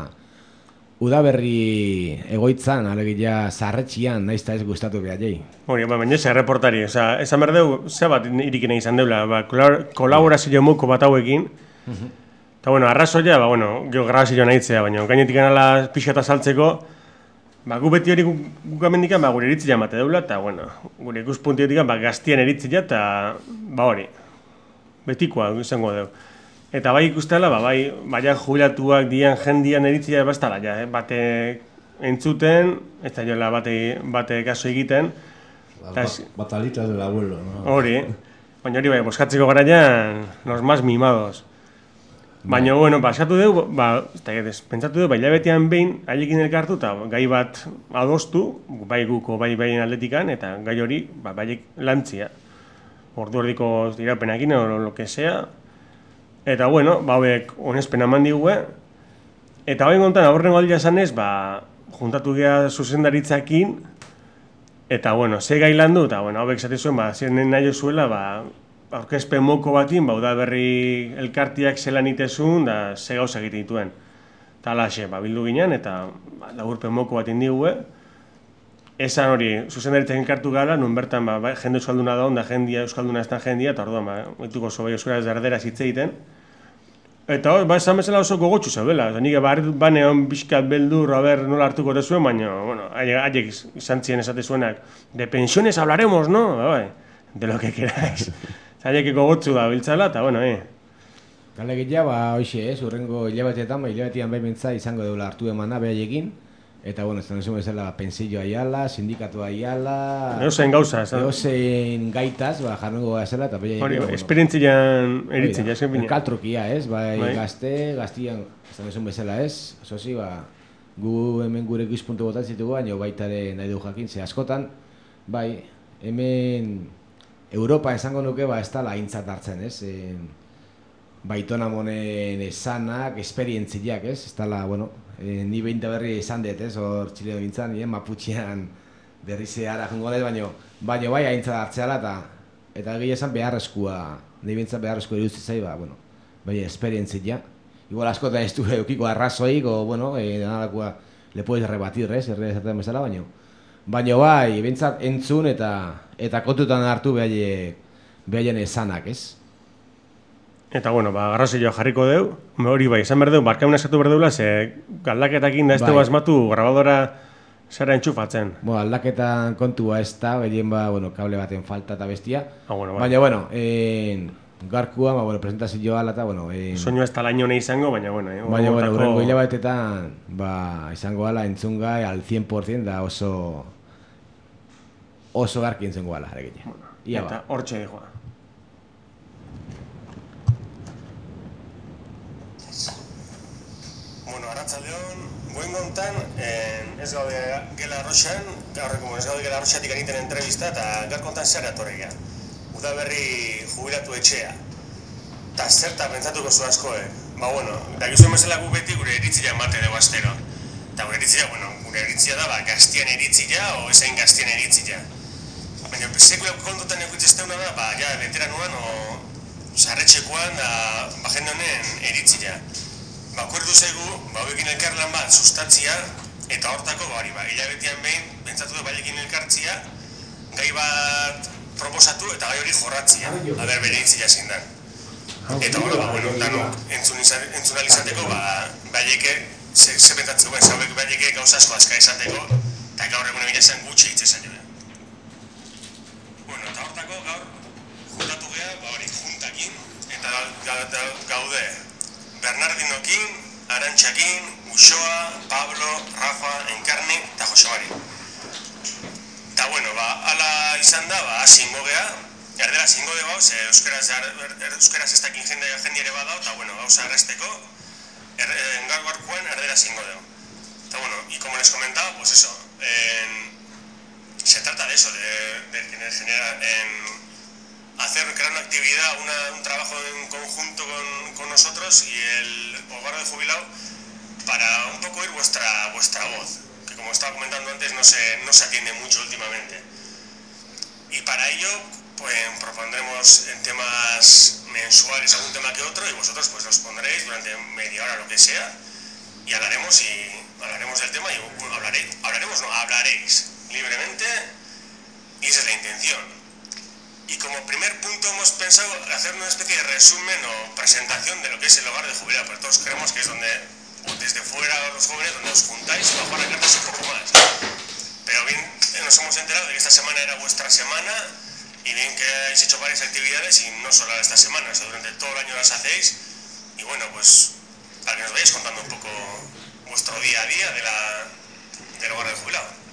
udaberri egoitzan, alegia zarretxian, naizta ez gustatu behar jai. Hori, ba, baina ze reportari, oza, esan behar dugu, ze bat irikina izan deula, ba, kolaborazio moko bat hauekin, eta, bueno, arrazoia, ba, bueno, geografazio nahitzea, baina, gainetik anala pixata saltzeko, ba, gu beti hori guk amendikan, ba, gure iritzia emate deula, eta, bueno, gure ikuspuntiotik, ba, gaztien iritzia, eta, ba, hori, betikoa izango dugu. Eta bai ikustela, ba, bai, baina jubilatuak dian jendian eritzia bastala, ja, eh? Bate entzuten, ez da jola bate, bate kaso egiten. Ba, batalitas del abuelo, no? Hori, baina hori bai, boskatzeko garaian, los más mimados. Baina, bueno, baskatu dugu, ba, ez da, pentsatu dugu, bai, labetean behin, haiekin elkartu, eta gai bat adostu, bai guko, bai behin atletikan, eta gai hori, ba, baiek lantzia. Ordu erdiko irapenakin, o lo que sea. Eta, bueno, ba, hauek onespen eman digue, eta hau egontan, aurrengo aldia esanez, ba, juntatu geha zuzendaritzakin, eta, bueno, ze gai landu, eta, bueno, hauek zate zuen, ba, ziren nahi zuela, ba, aurkezpen moko batin, ba, udaberri elkartiak zelan itezun, da, ze gauza egiten dituen. Eta, alaxe, ba, bildu ginen, eta, ba, laburpen moko batin digue, esan hori, zuzendaritzakin elkartu gara, nun bertan, ba, ba, jende euskalduna da onda, jendia euskalduna ez da jendia, eta orduan, ba, etuko zo bai euskara ez darderaz hitz egiten. Eta hor, ba, esan bezala oso gogotxu zeudela. Nik bane hon bizkat beldur, haber nola hartuko dezuen, baina, bueno, haiek izan ziren esate zuenak, de pensiones hablaremos, no? Ba, bai, de lo que queráis. Haiek gogotxu da biltzala, eta, bueno, eh. Gale gila, ba, hoxe, ez, urrengo hilabetetan, ba, hilabetean behin bentza izango deula hartu emana behaiekin. Eta, bueno, ez da nizun bezala pensillo aiala, sindikatu aiala... Eozein gauza, ez da? Eozein gaitaz, ba, jarrengo gazela, eta beha... Hori, esperientzian eritzen, jasken bine. Kaltrukia, ez, bai, bai. Gazte, gaztian, ez da nizun bezala, ez? Zozi, ba, gu hemen gure gizpuntu botan zitugu, baina baita ere nahi du jakin, ze askotan, bai, hemen Europa esango nuke, ba, ez dala aintzat hartzen, ez? E, baitona monen esanak, esperientziak, ez? Ez dala, bueno... E, ni behin berri esan dut, ez, hor txileo gintzen, nien Maputxean berri zehara jungo dut, baina baino bai haintzat hartzeala eta eta egia esan beharrezkoa, ni behintzat beharrezkoa iruzti zai, ba, bueno, bai esperientzia. Igual askotan ez du eukiko arrazoik, o, bueno, e, nalakoa le puedes rebatir, ez, erre esaten bezala, baino. Baina bai, bentsat entzun eta eta kontutan hartu behaiek, behaien esanak, ez? Eta bueno, ba, garrasilloa jarriko deu, hori bai, izan behar deu, barkauna eskatu behar deula, ze galdaketakin da ez dugu Bai. asmatu grabadora zera entxufatzen. Bueno, aldaketan kontua ez da, gehien ba, bueno, kable baten falta eta bestia. Ah, bueno, bai. Baina, bueno, en, garkua, ba, bueno, presentazioa ala eta, bueno, en, Soinu ez talaino nahi izango, baina bueno. Eh, baina, bueno, horretako- urrengo hilabetetan, ba, izango ala entzungai al cien por ciento da oso oso garki entzungo ala, jarekin. Ia Eta ba. hortxe joa. Bueno, arratsaldeon, goin gontan, ez gaude gela arroxan, gaur egun ez gaude gela arroxatik egiten entrevista, eta gaur kontan zer atorregia. Udaberri jubilatu etxea. Ta zerta pentsatuko zu askoek. Ba bueno, da gizuen bezala gu beti gure iritzia emate dugu astero. Eta gure iritzia, bueno, gure iritzia da, ba, gaztien iritzia, o esain gaztien iritzia. Baina, sekula kontutan ekuitzesteuna da, ba, ja, veteranuan, o, sarretxekoan, da, ba, jende honen iritzia. Ba, kuerdu zaigu, ba, hauekin elkarlan bat sustatzia, eta hortako, ba, hori, ba, hilabetean behin, pentsatu du bailekin elkartzia, gai bat proposatu eta gai hori jorratzia, aber bere iritzia zindan. Eta hori, ba, bueno, danok entzun, izan, entzun alizateko, ba, baieke, ze, ze pentsatzen duen, zauek baieke gauza asko azka esateko, eta gaur egun egin esan gutxi hitz esan joan. Bueno, eta hortako gaur, juntatu geha, ba hori, juntakin, eta ga, ga, gaude, Bernardinokin, Arantxakin, Uxoa, Pablo, Rafa, Enkarni eta Jose Mari. Eta bueno, ba, ala izan da, ba, asingo geha, erdera zingo de gauz, euskaraz, er, euskaraz ez dakin jende, jende ere badao, eta bueno, gauza erresteko, er, gaur gaurkoan erdera zingo deu. Eta bueno, y como les comentaba, pues eso, en, se trata de eso, de, de, de generar, en, hacer, crear una actividad, una, un trabajo en conjunto con, con nosotros y el hogar de jubilado para un poco oír vuestra, vuestra voz, que como estaba comentando antes no se, no se atiende mucho últimamente. Y para ello pues propondremos en temas mensuales algún tema que otro y vosotros pues los pondréis durante media hora, lo que sea, y hablaremos y hablaremos del tema y bueno, hablaréis, hablaremos, no, hablaréis libremente y esa es la intención. Y como primer punto hemos pensado hacer una especie de resumen o presentación de lo que es el hogar de jubilado, porque todos creemos que es donde, o desde fuera los jóvenes, donde os juntáis para jugar a cartas un poco más. Pero bien, nos hemos enterado de que esta semana era vuestra semana y bien que habéis hecho varias actividades y no solo esta semana, o sea, durante todo el año las hacéis. Y bueno, pues para que nos vayáis contando un poco vuestro día a día de la, del hogar de jubilado.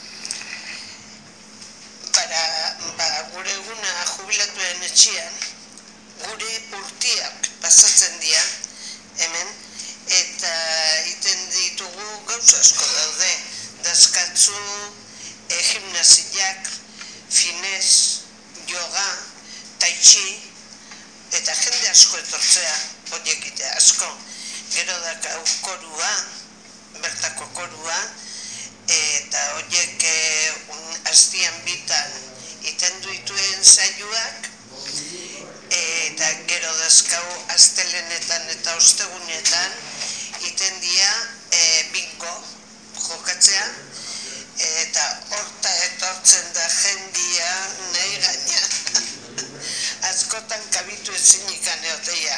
Para ba, gure eguna jubilatuen etxean, gure urtiak pasatzen dira hemen, eta iten ditugu gauza asko daude, daskatzu, e, gimnasiak, finez, yoga, tai chi, eta jende asko etortzea, horiekite asko. Gero dakau korua, bertako korua, eta horiek astian bitan iten duituen saioak, eta gero dazkau astelenetan eta ostegunetan iten dia e, bingo jokatzea, eta horta etortzen da jendia nahi gaina askotan kabitu ezinik aneotea.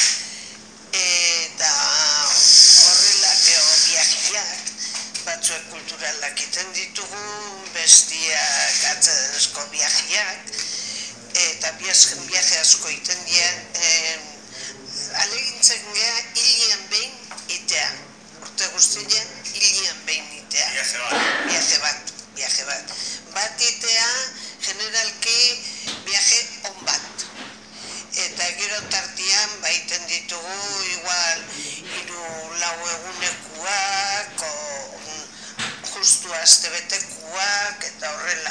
Eta horrela geho biakiak, batzuek kulturalak iten ditugu, bestiak atzedenezko biakiak, eta biaje asko iten dien, eh, alegintzen geha hilian behin itea. Urte guztien hilian behin itea. Biaje bat. Biaje bat, biaje bat. Bat itea, generalki biaje on bat. Eta gero tartian baiten ditugu igual hiru lau egunekuak, o justu astebetekuak eta horrela.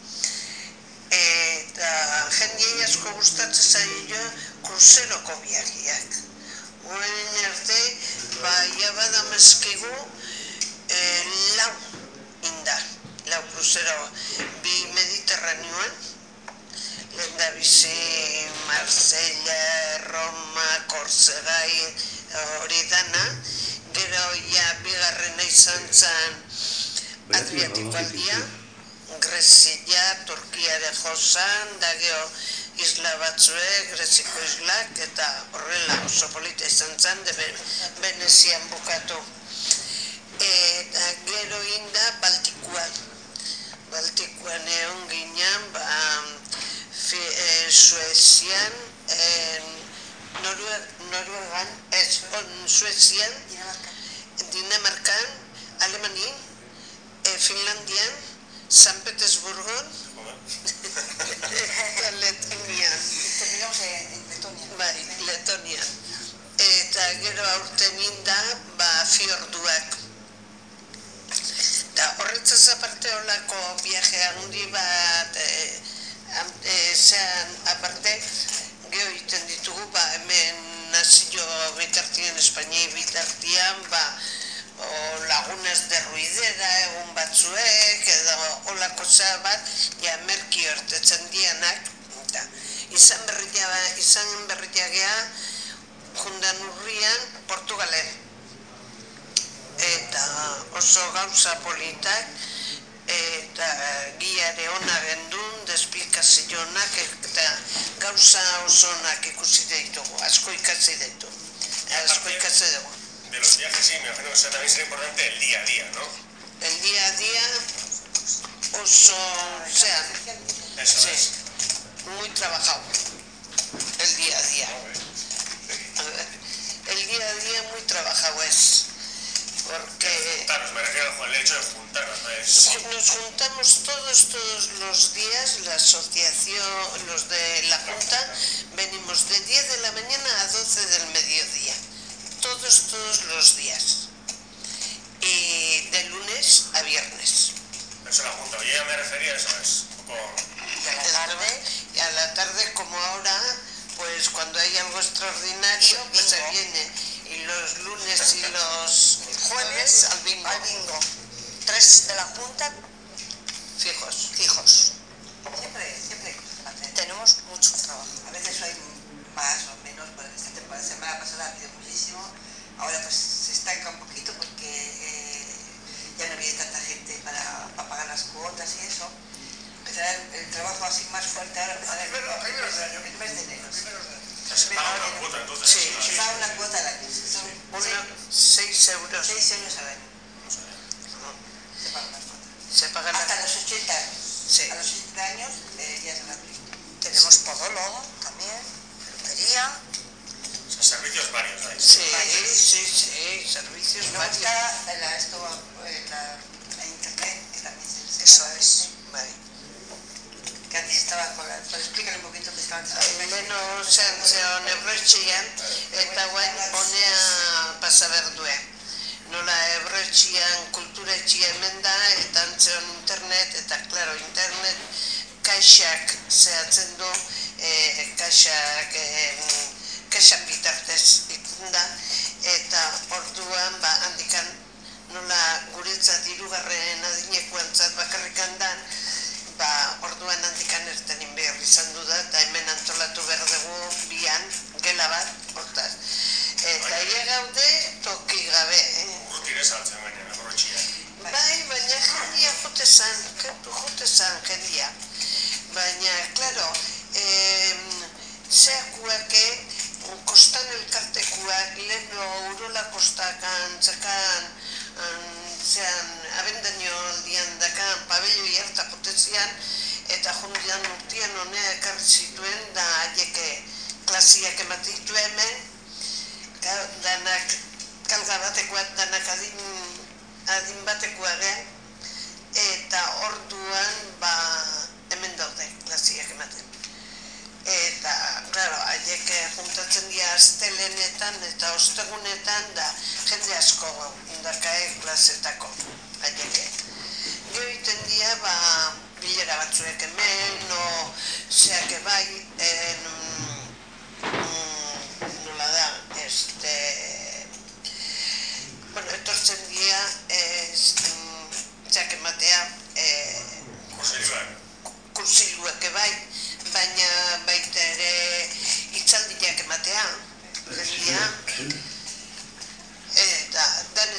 Eta jendiei asko gustatzen zaio kruzeroko biagiak. Orain arte, ba, ja badamezkigu e, lau indar, lau kruzero, bi Mediterraneoan, lehendabizi Marsella, Roma, Korsegai, hori dana, gero gero ja bigarrena izan zen Adriatiko aldia, Grezia, Turkiare jozan, da gero isla batzuek, Greziko islak, eta horrela oso polita izan zen, de Venezian bukatu. Eta gero inda Baltikuan. Baltikuan egon ginen, ba, Suezian, Noruegan, ez, Suezian, Dinamarkan, Alemanin, Finlandian, San Petersburgon, eta Letonian. Terminamos en Letonia. Bai, Letonian. Eta gero aurten inda, ba, fiorduak. Eta horretzaz aparte holako viaje handi bat, zean aparte, geho iten ditugu, ba, hemen nazio bitartian, Espainiai bitartian, ba, lagunas de ruidera egun batzuek, edo holako bat, ja merki hortetzen dianak, eta izan berritia geha, jundan urrian, Portugalen. Eta oso gauza politak, eta giare ona gendun, desplikazionak, eta gauza oso onak ikusi ditugu, asko ikasi ditugu, asko ikasi dugu. De los viajes, sí, me imagino que eso también será importante el día a día, ¿no? El día a día, oso, o sea, Eso sí, es. muy trabajado, el día a día. El día a día muy trabajado es, porque... Juntarnos, me refiero al hecho de juntarnos, ¿no? Es... Nos juntamos todos, todos los días, la asociación, los de la Junta, venimos de diez de la mañana a doce del mediodía. Todos, todos los días. Y de lunes a viernes. Eso la junta. Yo ya me refería a eso, es un poco... Y a la tarde, y a la tarde como ahora, pues cuando hay algo extraordinario, pues se viene. Y los lunes y los jueves al bingo. Al bingo. Tres de la Junta Fijos. fijos. Siempre, siempre hay cosas que hacer. Tenemos mucho trabajo. A veces hay más o menos, pues esta temporada, la semana pasada ha habido muchísimo. Ahora pues se estanca un poquito porque eh, ya no viene tanta gente para, para pagar las cuotas y eso. Empezará el, el trabajo así más fuerte ahora, empezará el, el, el mes de enero. Se paga una cuota, entonces. Sí, Se paga una cuota al año. Son Una, seis euros. seis euros al año. Se paga una cuota. Se paga la... Hasta los ochenta años. Sí. A los ochenta años eh, ya es gratuito. Tenemos podólogo también, peluquería. O sea, servicios varios ahí. Sí, sí, sí, servicios Y luego varios. está la, esto, eh, la, la internet, que también se Eso paga es. gente, Bai. que antes estaba con la... Pues explícale un poquito que estaban... Leno zen zeon ebretxian, eta guain honea pasa berdue. Nola ebretxian kultura etxia hemen da, eta antzeon internet, eta klaro, internet kaixak zehatzen du, e, kaixak, e, kaixan bitartez ikusten da, eta orduan, ba, handikan nola guretzat hirugarren adinekoentzat bakarrikan dan, ba, orduan handikan ertenin behar izan du da, eta hemen antolatu behar dugu bian, gela bat, hortaz. Eta ia gaude toki gabe, eh? Urtire saltzen gainera, borrotxia. Bai, baina jendia jote zan, jote zan jendia. Baina, klaro, eh, zeakuake, kostan elkartekuak, leheno urola kostakan, txakan, zean, abendaino aldian dakan, pabelloi harta jotezian, eta jondian urtian honea ekarri zituen, da haieke klasiak ematitu hemen, danak kalga batekoak, danak adin, adin batekoak, eta orduan, ba, hemen daude klasiak ematen. Eta, claro, haiek juntatzen dira astelenetan eta ostegunetan da jende asko dakae klasetako, haiek. Gero iten dira, ba, bilera batzuek hemen, o, zeak bai, en, mm, nola da, este, bueno, etortzen dira, ez, mm, zeak ematea, eh, Kursiluak. kursiluak bai, baina baita ere hitzaldiak ematea, jendia, eta dan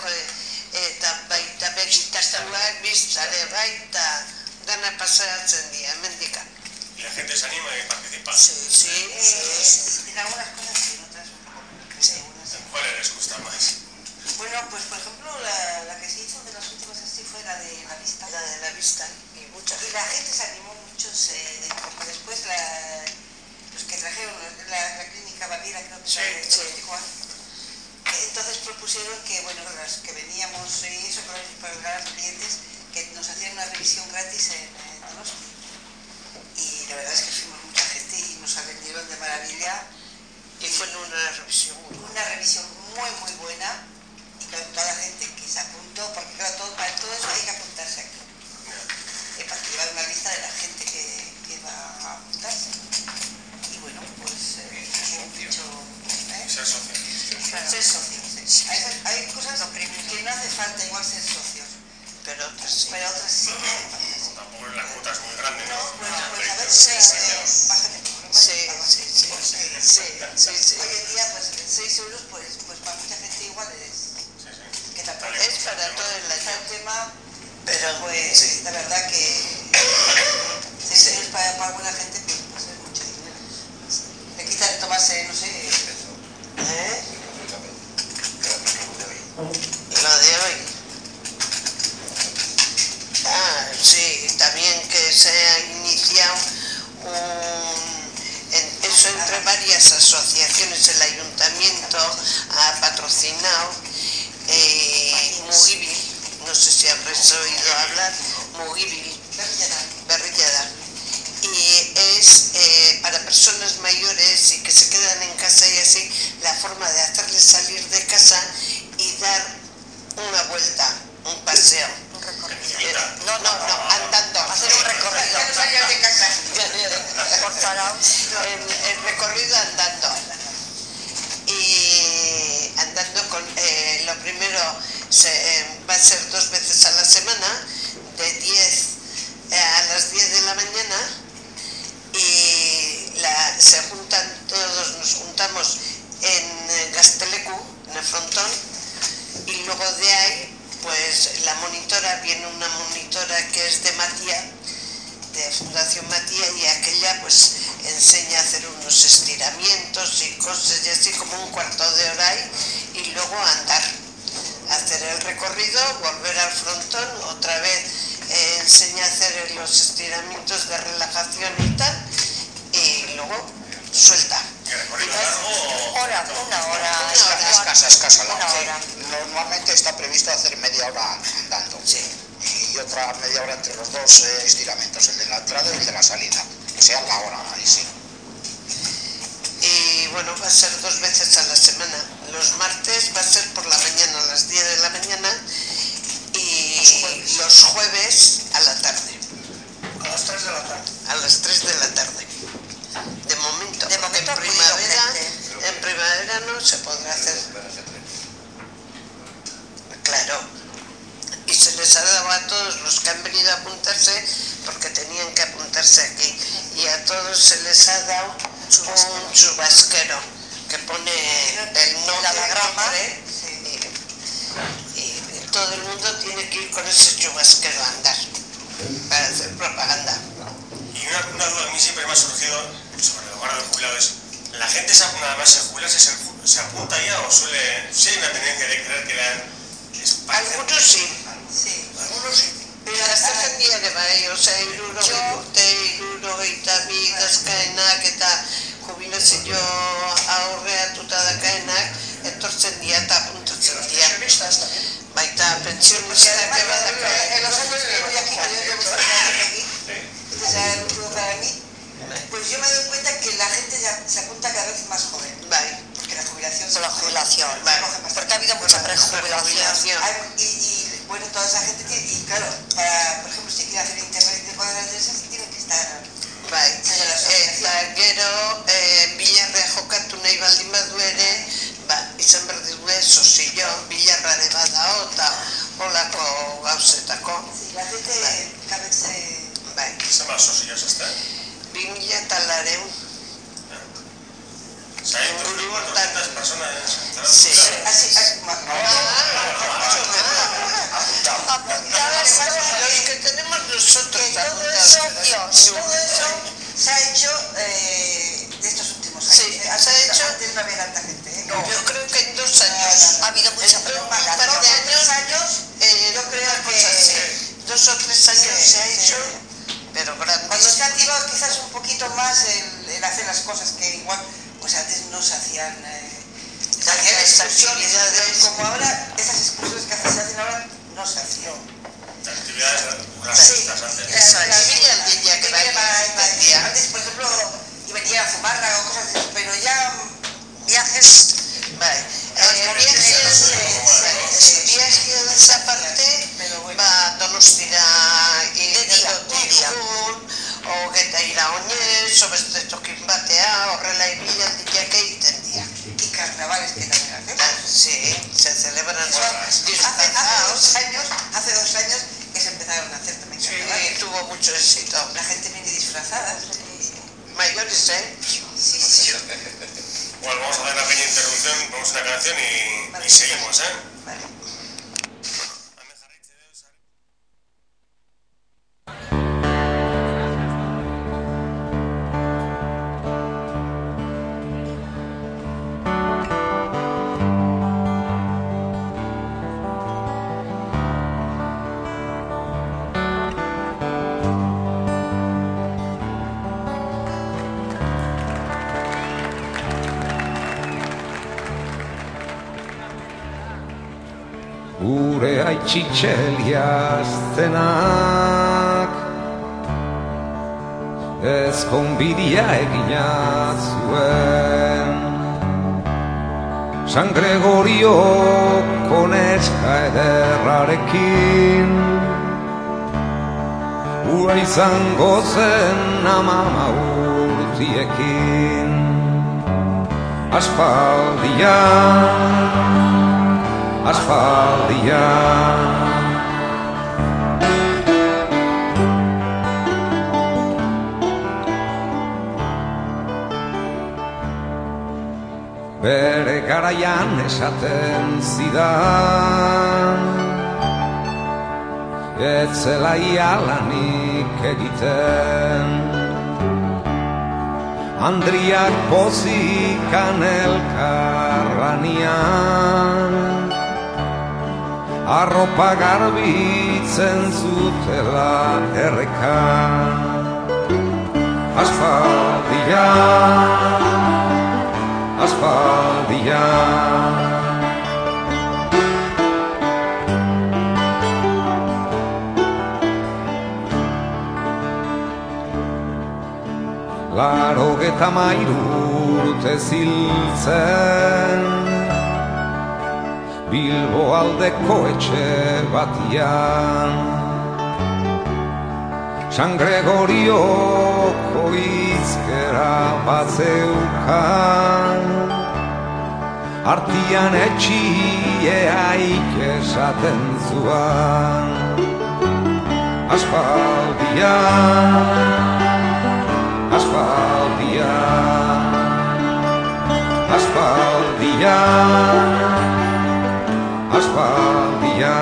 eta baita begitatuak biztare baita dana pasaratzen dira, mendika. Y la gente se anima y participa. Sí, sí, sí. En algunas cosas sí, en otras un poco. Sí. ¿Cuál les gusta más? Bueno, pues por ejemplo, la, la que se hizo de las últimas así fue la de la vista. La de la vista. Y mucha Y la gente se animó mucho, se, porque después la, los que trajeron la, la clínica Baviera, creo que Sí, era de sí. Tijuana, entonces propusieron que, bueno, las que veníamos y eso, para, para los clientes, que nos hacían una revisión gratis en, en Donosti. Y la verdad es que fuimos mucha gente y nos atendieron de maravilla. Y fue una revisión muy buena. Una revisión muy, muy buena. Y con toda la gente que se apuntó, porque claro, todo, para todo eso hay que apuntarse aquí. Eh, para llevar una lista de la gente que, que va a apuntarse. Y bueno, pues eh, hubo mucho... ¿eh? Ser socio. Claro, ser socios. Sí. Hay, hay cosas que no hace falta igual ser socios. Pero otras sí. Pero otras sí que hace falta. Sí. Tampoco la cuota es muy grande, ¿no? Bueno, pues a Sí, veces sí. eh, bastante problemas. Sí, sí, sí, sí, sí, sí, sí. Hoy en día, pues seis euros, pues, pues para mucha gente igual es... Sí, sí. Que tampoco Es para todo el es año. un tema, Pero, pues sí. la verdad que seis euros para, para alguna gente pues, pues es mucho dinero. Le quita el tomarse, no sé... ¿Eh? Lo de hoy. Ah, sí, también que se ha iniciado un, en, eso entre varias asociaciones, el ayuntamiento ha patrocinado eh, Mugibil, no sé si habréis oído hablar, Mugibil, Berrillada, y es eh, para personas mayores y que se quedan en casa y así, la forma de hacerles salir de casa y dar una vuelta, un paseo. Un recorrido. Eh, no, no, no, andando. Hacer un recorrido. Ya no salías de casa. Por Zarauz. El, el recorrido andando. Y andando con, eh, lo primero se, eh, va a ser dos veces a la semana, de diez eh, a las diez de la mañana, y la, se juntan, todos nos juntamos en Gaztelecu, en el frontón, y luego de ahí, pues la monitora, viene una monitora que es de Matía, de Fundación Matía, y aquella pues enseña a hacer unos estiramientos y cosas y así como un cuarto de hora ahí, y luego andar, hacer el recorrido, volver al frontón, otra vez eh, enseña a hacer los estiramientos de relajación y tal, y luego suelta. ¿Qué recorrido largo? Hora, una hora. Una hora. Escasa, escasa la Una sí. hora. Normalmente está previsto hacer media hora andando. Sí. Y otra media hora entre los dos eh, estiramientos, el de la entrada y el de la salida. O sea, la hora, ahí sí. Y bueno, va a ser dos veces a la semana. Los martes va a ser por la mañana, a las diez de la mañana, y los jueves a la tarde. A las tres de la tarde. A las tres de la tarde. De momento, De porque momento en ha acudido primavera, gente. en primavera no se podrá hacer. Claro. Y se les ha dado a todos los que han venido a apuntarse, porque tenían que apuntarse aquí, y a todos se les ha dado un chubasquero que pone el nombre, El anagrama. y, y todo el mundo tiene que ir con ese chubasquero a andar para hacer propaganda. Y una, una duda que a mí siempre me ha surgido sobre el hogar de jubilados es, ¿la gente se, nada más se jubila, se, se apunta ya o suele, si hay una tendencia de creer que le dan... que es para hacer- Algunos sí, Sí. algunos sí. Pero hasta jendiare bai, osea, hirurogei urte, hirurogei bi dazkaenak eta jubilazio aurreatuta dakaenak etortzen dira eta apuntatzen dira. Baita pensionistak ere badakae. En los años que voy aquí, que yo llevo cinco años aquí, entonces ya el último para mí, pues yo me doy cuenta que la gente ya se apunta cada vez más joven. Bai, Porque la jubilación... Por la jubilación, se coge bastante. porque ha habido mucha prejubilación. Hay- Y, y bueno, toda esa gente tiene, y claro, para, por ejemplo, si quiere hacer internet de cuadras de esas, tienen que estar... bai. Eta gero, eh, bilarra jokatu nahi baldin badu ere, ba, izan behar digute sozio, bilarra ere badao, eta holako gauzetako. Sí, la gente cada vez se... Bai, Zenbat sozioz ezta? bi mila eta lareun. O sea, hay Inguru cuatrocientas hortan. personas entradas Sí. jubiladas. Así, así, más, Ah, socios, todo eso se ha hecho eh, de estos últimos años. Sí, se ha hecho. Antes no había tanta gente. ¿eh? No, yo creo que en dos años ha habido mucha un par par de años, años eh, yo creo que sí, dos o tres años sí, se ha sí. hecho, pero grandísimo. Cuando se ha activado quizás un poquito más el, el hacer las cosas que igual, pues antes no se hacían. Eh, se hacían excursiones, como ahora, esas excursiones que se hacen ahora no se hacían. Actividades Sí, antes. Esa, y venía el día que va antes, por ejemplo, y venía a Zumárraga o cosas así, pero ya viajes, vale, eh, viajes, eh, viaje de esa parte va a Donostia Irun, o geta ira oinez, o beste tokin batea, horrela ibila dikiak egiten dira. Y carnavales que también hacemos. Sí, se celebran Eso, hace, hace dos años, hace dos años que se empezaron a hacer también carnavales. Sí, tuvo mucho éxito. La gente viene disfrazada. Mayores, ¿eh? Sí, sí. Bueno, vamos a hacer una pequeña interrupción, ponemos una canción y, vale. y seguimos, ¿eh? Vale. Gure aitxitxeliaztenak ez konbidia egina zuen San Gregorio koneska ederrarekin Ura izango zen amama urtiekin Aspaldian Aspaldia Bere garaian esaten zidan Ez zela ialanik egiten Andriak pozikan elkarranian Arropa garbitzen zutela errekan Aspaldia, aspaldia Laurogeta hamairu urte ziltzen Bilbo aldeko etxe batian San Gregorioko izkera bat zeukan Artian etxieaik esaten zuan Aspaldia, aspaldia, aspaldia Aspaldia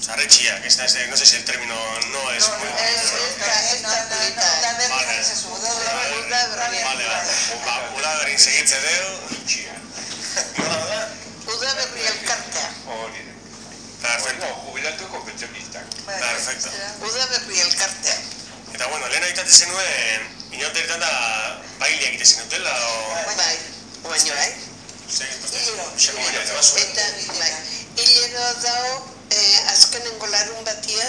Sarretxia, que esta es, no sé si el término no es muy bueno. Vale, ba, udaberrin segitze deu. Nola da? Udaberri elkartea. Hori. Perfecto. Jubilatuko pentsionistak. Perfecto. Udaberri elkartea. Eta bueno, lehen aitate zenuen, inauteritan da bailia egite zenutela, o... Bai, baino, bai. Xeko baina, eta basu. Eta, bai, hilero dao, azkenengo larun batian,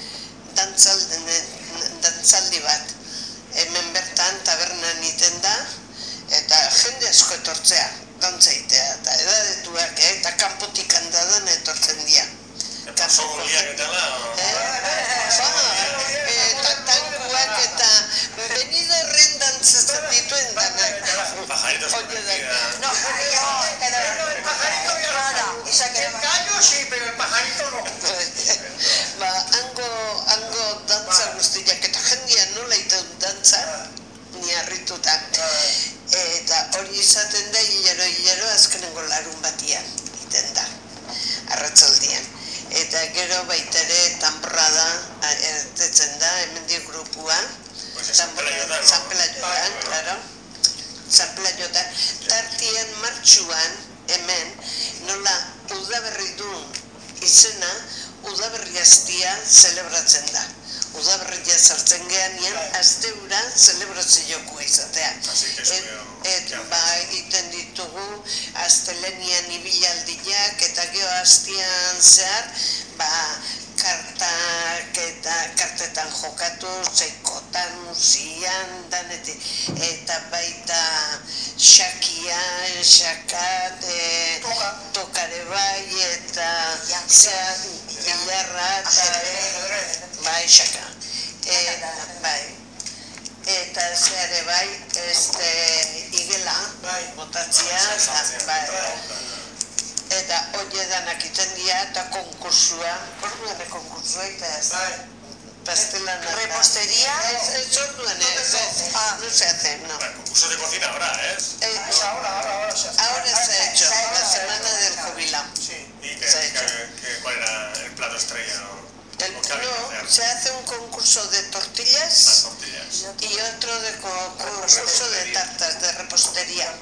dantzaldi bat. Hemen bertan tabernan iten da, eta jende asko etortzea, dantzaitea, eta edadetuak, eta kanpotik handadan etortzen dira. Eta zogoliak eta la... Eta tankuak eta benidorren dantzatzen dituen danak. Pajaritos por partida. No, pero el pajarito ya rara. El gallo sí, pero el pajarito no. Ba, hango, hango dantza guztiak eta jendia nola iten dantza, ni harrituta. Eta hori izaten da hilero, hilero azkenengo larun batian iten da, arratzaldian. Eta gero baita ere tanborra da, ertetzen da, hemendik grupua. San Pelayotan, claro. San Pelayotan. Tartien martxuan, hemen, nola udaberri duen izena, udaberri hastia zelebratzen da. Udaberria sartzen gehanean, asteura zelebrazioko izatea. Eta ba, egiten ditugu, astelenian ibilaldiak, eta geho hastian zehar, ba, kartak eta kartetan jokatu, zeikotan, usian, danetik. Eta baita xakia, xakat, tokare bai, eta zehar, bilarra, eta bai, xaka. Bai. Eta zehare bai, igela, botatzia, bai. Eta hori danak iten dira, eta konkursua, orduan konkursua, eta pastelan... ¿Repostería? Ez orduan, no se hace, no. Concurso de cocina ahora, ¿eh? Ahora, ahora se ha Ahora se ha hecho, la semana del jubilado. Sí. ¿Y cuál era el plato estrella? El, no, se hace un concurso de tortillas, tortillas. Y otro de concurso de tartas, de repostería.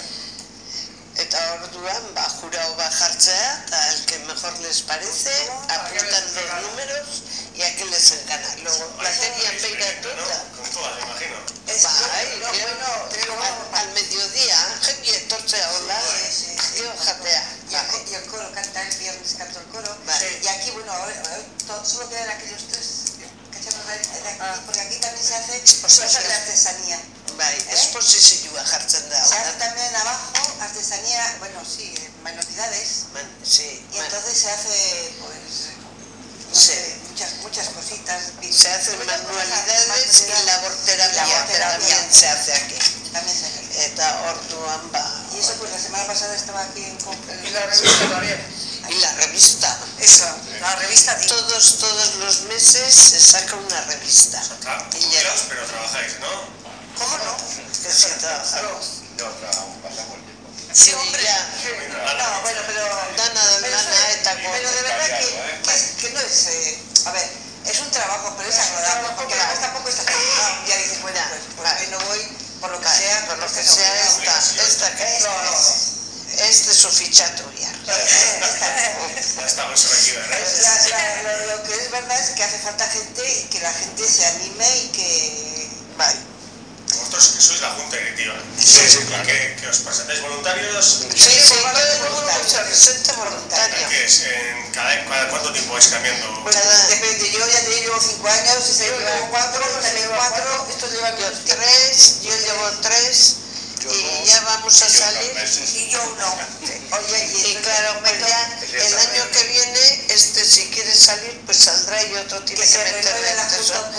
Eta orduan, ba, jurao ba jartzea, eta el que mejor les parece, apuntan los números y a que les encana. Luego, platerían beiratu eta... Con todas, me imagino. Bai, al mediodía, jengi etortzea hola, gero jatea. Y el coro canta el viernes, canto el coro. Y aquí, bueno, solo quedan aquellos tres cacharros de aquí, porque aquí también se hace cosas de artesanía. Bai, esposizioa jartzen da. Se hace también abajo artesanía, bueno, sí, manualidades. Sí. Y entonces se hace, pues, no sé, muchas, muchas cositas. Se hacen manualidades y laborterapia, también se hace aquí. También se hace. Eta orduan ba... Y eso, pues la semana pasada estaba aquí en... Y la revista también. Y la revista. Eso, la revista. Todos, todos los meses se saca una revista. Jubilados, pero trabajáis, ¿no? ¿Cómo no? Que sí, trabajamos. No, trabajamos, pasamos el tiempo. Sí, hombre. No, bueno, pero... Dana, dana, eta con... Pero de verdad que, que, que no es... Eh, a ver, es un trabajo, pero es agradable, porque además tampoco está complicado. Ya dices, bueno, pues, pues no voy, por lo que sea, por lo que sea, esta, esta que es... Este es su fichato ya. Estamos aquí, ¿verdad? Lo que es verdad es que hace falta gente y que la gente se anime y que... Vale. Vosotros que sois la junta directiva. Sí, sí, claro. ¿Que, que os presentáis voluntarios? Sí, sí, todo el mundo se presenta voluntario. ¿Qué es? En cada, cada, ¿Cuánto tiempo vais cambiando? Pues cada... depende, yo ya te llevo cinco años, y se llevo cuatro, también cuatro, estos llevan yo tres, yo llevo tres. Y ya vamos a salir. Y yo uno. Oye, y claro, pues ya el año que viene, este si quiere salir, pues saldrá y otro tiene que meterle el tesoro.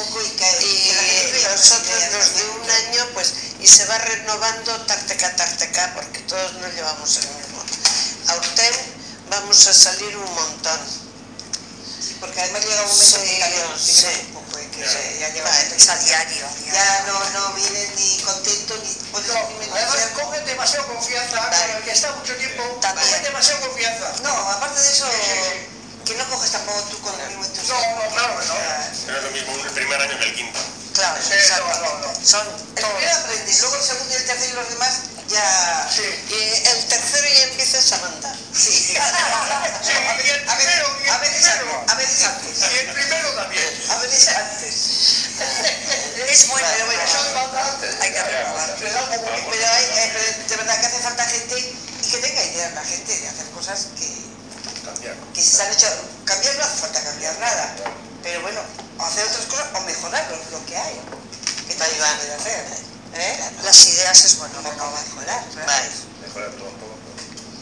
Y los otros, los de un año, pues, y se va renovando tarteca, tarteca, porque todos nos llevamos el mismo. A usted vamos a salir un montón. Porque además llega un momento sí, que cambia sí. un poco, ¿eh? que Sí. ya lleva Va, a diario. ya no, no vienen ni contentos ni... No, además cogen demasiado confianza con el que está mucho tiempo, cogen demasiado confianza. No, aparte de eso, que no coges tampoco tú con el mismo No, entusiasmo. no, claro que no. No es lo mismo el primer año que el quinto. Claro, Sí, exacto. no, no, no. Son el primero aprendes, luego el segundo y el tercero y los demás ya... Sí. Y el tercero ya empiezas a mandar. Sí, sí. Sí, y el A veces, primero, y a el veces, primero. a veces antes. Y el primero también. A veces antes. Es muy, pero bueno, Eso son- manda antes. hay que renovar. Le da como un- Pero hay, eh, pero de verdad que hace falta gente y que tenga ideas la gente de hacer cosas que, Cambiar. que se han hecho. Cambiar no hace falta cambiar nada, pero bueno, hacer otras cosas o mejorar lo, lo que hay. Que también se puede hacer. ¿Eh? Las ideas es bueno. O mejorar. claro. Vale. Mejorar todo, todo, todo.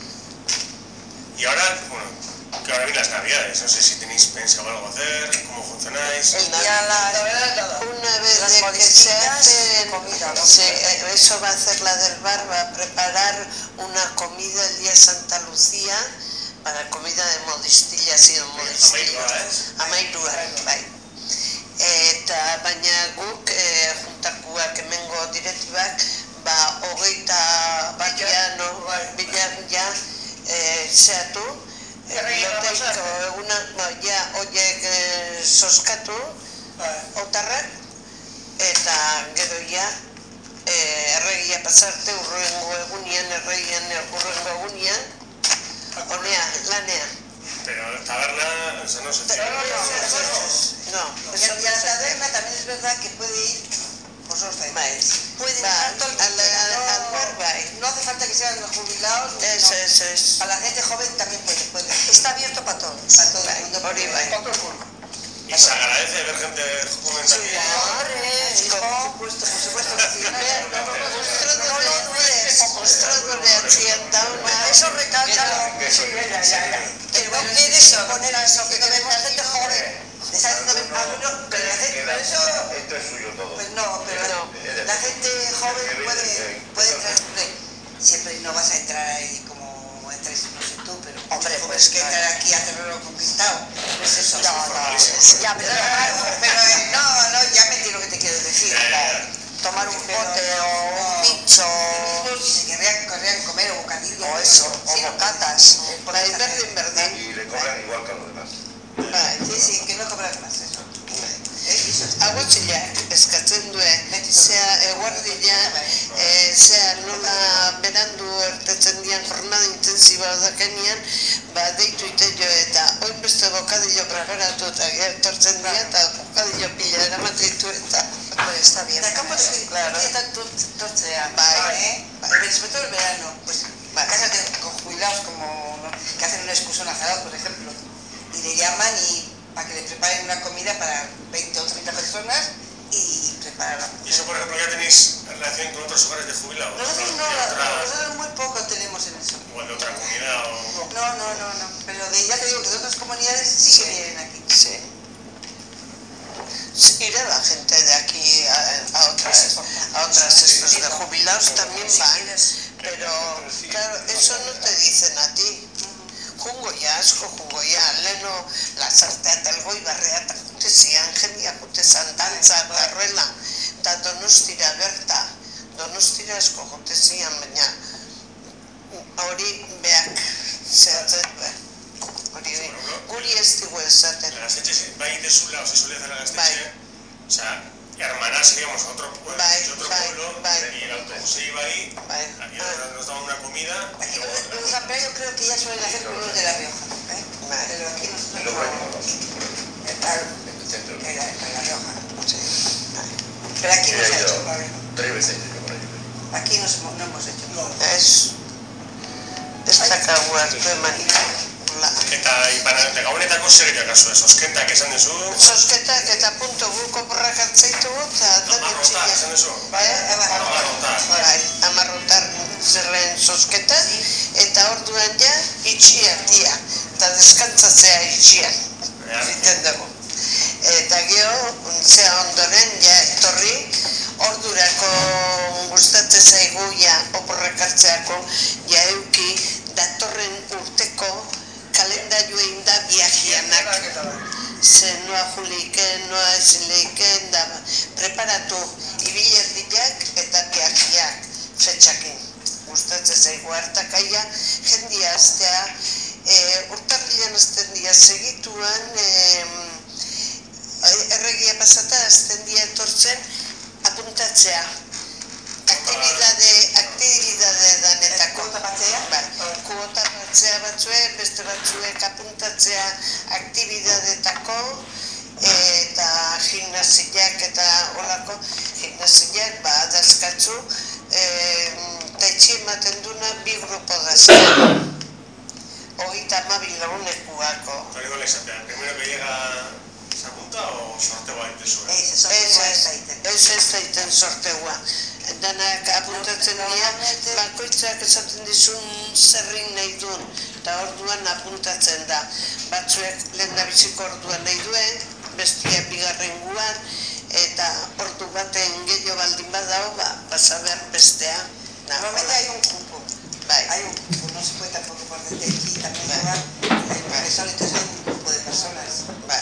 Y ahora, bueno, que ahora vienen las navidades, no sé si tenéis pensado algo hacer, cómo funcionáis. El día las, una vez Las de que se modestinas, hace, comida, ¿no? sí, eh, eso va a hacer la del bar, va a preparar una comida el día de Santa Lucía, para comida de modistillas y de modistillas. Amairua, bai. Eta baina guk eh, juntakuak hemengo direktibak, ba, hogeita batean, bilan ja, eh, zehatu, loteiko eguna, ba, ja, horiek eh, soskatu, otarrak, eta gero ja, eh, erregia pasarte urrengo egunian, erregian urrengo egunian, honea, lanea. Pero taberna, eso no se Pero tiene. no, no, No, Y eso a no y a la se taberna también es verdad que puede ir vosotros también. Bai. Puede Ba, entrar todo el al, mundo, al, no- al bar, bai. No hace falta que sean los jubilados. Eso, no. eso es. Para la gente joven también puede. puede. Está abierto para todos. Para todo el mundo. Hori bai. Para todo el mundo. Y se agradece ver gente joven también. Hombre, hijo, por supuesto, por supuesto que sí. Mostrándole hacienda una... Eso recalca Que soy yo. que no quieres poner a eso, que no vemos a gente joven. Está diciendo a uno, pero la gente, pero eso, Esto es suyo todo. pues no, pero la gente joven puede, puede entrar, hombre, siempre no vas a entrar ahí como entras, no sé tú, pero hombre, pues que entrar aquí a tenerlo conquistado, no es eso. No, no, ya, pero, pero eh, no, no, ya me entiendo lo que te quiero decir. Tomar un pote o un pincho, si se querrían, querrían comer o bocadillo o eso, o bocatas, Bai, berdin, berdin. Y le cobran igual que a los demás. Bai. sí, sí, que no cobran más eso. Aguatxilak eskatzen duen, zea eguardila, eh, zea nola berandu ertetzen dian jornada intensiba dakenean, ba deitu ite jo eta oin beste bokadillo preparatu eta gertortzen dira eta bokadillo pila eramate ditu eta está bien. De campo de claro. torcea, Bai. ¿eh? Pero sobre todo el verano, pues casas de, con jubilados como ¿no? que hacen una excursión a Zadar, por ejemplo, y le llaman y para que le preparen una comida para veinte o treinta personas y prepararla. Y eso, por ejemplo, ya tenéis relación con otros hogares de jubilados. Nosotros no, De otra- nosotros muy poco tenemos en eso. Igual de otra comunidad o... No, no, no, no. Pero de, ya te digo que de otras comunidades sí que vienen aquí. Sí. Sí, irá la gente de aquí a, a otras, a otras estos de jubilados también van, pero claro, eso no te dicen a ti. Jungo ya, asko jungo ya, leno lasartea eta elgoi barrea eta jute zian, jendia jute zantantza eta horrela, eta donostira berta, donostira asko jute zian, baina hori beak zehatzen duen. Hori guri ez digu esaten. En las Gaztetxe, bai desula, o se suele hacer la Gaztetxe, o sea, hermanarse, digamos, a otro pueblo, Bai, de otro bai, pueblo, bai. y el autobús se iba ahí, Bai. aquí nos, nos daban una comida, y luego... Los de San Pedro yo creo que ya suelen hacer con los de La Rioja, ¿eh? Vale. Pero aquí nosotros Lo no. venimos Claro, en el centro. en la, en La Rioja. Sí. Pero aquí no He se ha ido hecho. ¿vale? tres veces yo por ahí. Aquí no, hemos- no hemos hecho. Ez, ez dakagu hartu emanik. La. Eta ipanate gabonetako zer egitea kasu, soskentak esan duzu, Sosketak eta punto guko borrak hartzaitugu eta da amarrotak esan duzu, Bai, amarrotak. bai, amarrotar zerren sosketa eta orduan ja itxiak dia eta deskantzatzea itxian egiten dugu. Eta gero, zea ondoren ja etorri, ordurako gustatzen zaigu ja oporrak hartzeako ja euki datorren urteko kalendarioa inda viajianak. Ze noa juliken, noa ezileiken, da preparatu ibilerdiak eta viajiak fetxakin. Gustatzen zaigu hartakaia, jendia aztea urtarrilan azten dia segituan, erregia pasata azten dia etortzen apuntatzea. Aktibidade, aktibidade danetako. Kuota batzea? Bai, kuota batzea batzuek, beste batzuek apuntatzea aktibidadetako, eta gimnasiak eta olako gimnasiak, ba, dazkatzu, eta etxi ematen duna bi grupo dazka. Hogeita hamabi lagunekuako. Hori gola izatea, primero que llega se apunta o sorteo aitezue? Ez, ez ez daiten sorteua. Danak apuntatzen dira, bakoitzak esaten dizun zerrin nahi duen, eta orduan apuntatzen da. Batzuek lehendabiziko orduan nahi duen, bestia bigarrenguan, eta ordu baten gehiago baldin badao, ba, pasa behar bestea. Normalmente hay un cupo. Bai. Hay un cupo, no se puede tampoco por desde aquí, también se va, hay un profesor, entonces hay un grupo de personas. Bai.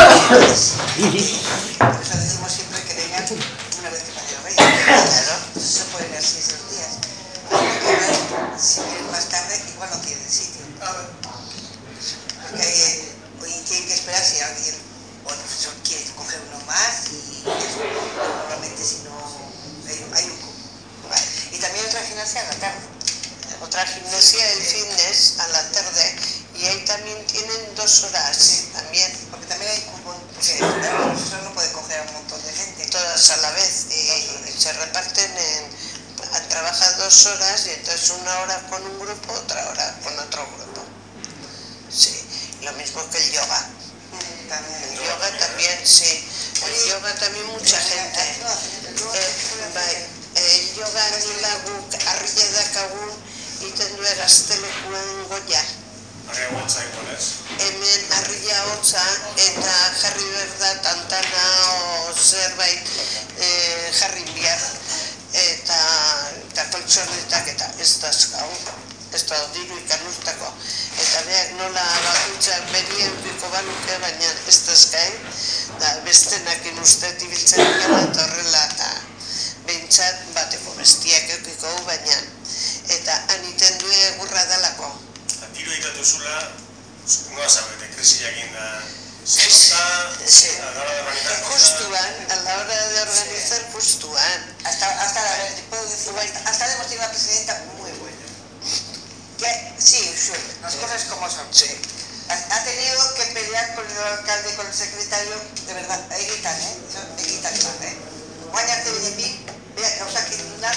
Por eso decimos siempre que vengan una vez que pase el rey. Claro. Entonces se pueden ir así esos días. Si vienen más tarde, igual no tienen sitio. Porque hay, hoy tienen que esperar si alguien, o el profesor quiere coger uno más, y eso, normalmente si no, hay, hay un cupo. Vale. Y también otra gimnasia a la tarde. Otra gimnasia el fitness a la tarde, y ahí también tienen dos horas, sí, también. Porque también hay cupo, porque el profesor no puede coger a un montón de gente. Todas a la vez, y, y se reparten en, trabaja dos horas, y entonces una hora con un grupo, otra hora con otro grupo. Sí, lo mismo que el yoga. Mm, también. El yoga también, sí. El yoga también mucha gente. Eh, bai, el yoga nila guk argia dakagun iten du eraztelekuan goia. Arria hotza igual, ez? Hemen argia hotza eta jarri behar da tantana o zerbait eh, jarri behar. Eta, eta koltsonetak eta ez dazkau. Ez da diru ikanurtako. Eta behar nola bakutzak berien biko baluke, baina ez dazkai. Da bestenakin uste ibiltzen gara eta horrela eta behintzat bateko bestiak eukiko hu baina. Eta aniten du egurra dalako. Diru ikatu zula, noa zabete, krisiak inda, se nota, a la hora de organizar justuan, a la hora de organizar justuan. Hasta, hasta, a ver, te puedo decir, hasta hemos tenido una presidenta muy buena. Que, sí, suele, las cosas como son. Sí. Ha tenido que pelear con el alcalde, con el secretario, de verdad, egitan, eh? Egitan, eh? Baina arte bidepi, beha, gauzak induna,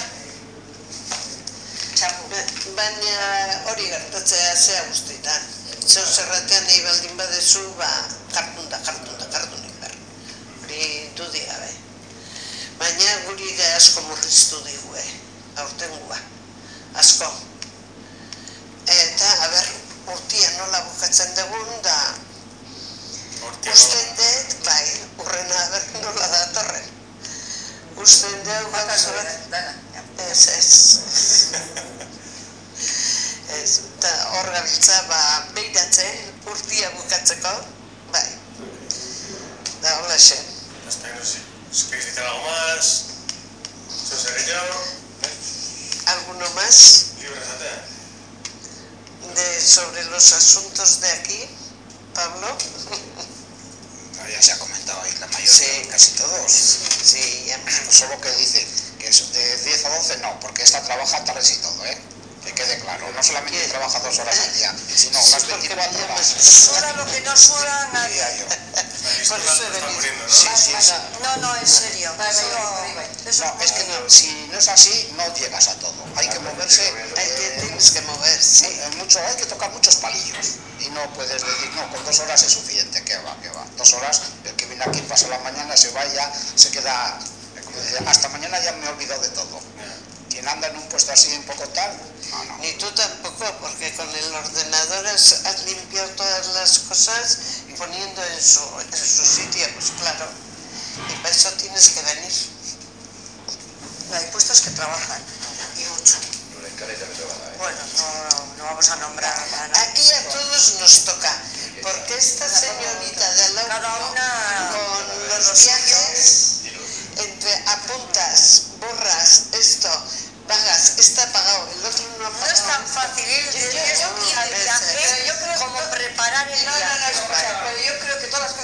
txapu. Baina hori gertatzea zea guztietan. Zeu zerratean nahi baldin badezu, ba, jartun da, jartun da, jartun inbar. Hori dudi gabe. Baina guri ere asko murriztu digue, aurtengua. Asko. Eta, a ber, urtia nola bukatzen dugun, da usten dut, bai, urrena ber nola datorren. Usten dut gauza bat, ez, ez. Ez, eta hor gabiltza, ba, behiratzen, urtia bukatzeko, bai. Da, hola xe. Hasta no sé, ¿queréis decir algo más? ¿Sos guerrillero? ¿Alguno más? ¿Libre Satea? De, sobre los asuntos de aquí, Pablo. Ya se ha comentado ahí la mayoría, sí. Casi todos. Sí, ya. Solo que dicen que es de diez a doce no, porque esta trabaja tardes y todo, ¿eh? Que quede claro, no solamente ¿Qué? Trabaja dos horas al día, sino sí, las veinticuatro horas. Suda lo que no suda nadie. Por eso he venido. Sí, sí, sí. No, no, en serio. No, es que no, si no es así, no llegas a todo. Hay que moverse. Hay que, tienes que mover, sí. Mucho, hay que tocar muchos palillos. Y no puedes decir, no, con dos horas es suficiente. ¿Qué va, qué va? Dos horas, el que viene aquí pasa la mañana, se va y ya se queda. Hasta mañana ya me he olvidado de todo. Quien anda en un puesto así un poco tal, no, no. Ni tú tampoco, porque con el ordenador has, has limpiado todas las cosas poniendo en su, en su sitio, pues claro. Y para eso tienes que venir. Hay puestos que trabajan, y mucho. Bueno, no, no vamos a nombrar a nadie. Aquí a todos nos toca, porque esta señorita de al lado con los viajes, entre apuntas, borras, esto, pagas, está pagado, el otro no ha pagado. No es tan fácil, ¿eh? Yo, yo, yo, yo, yo creo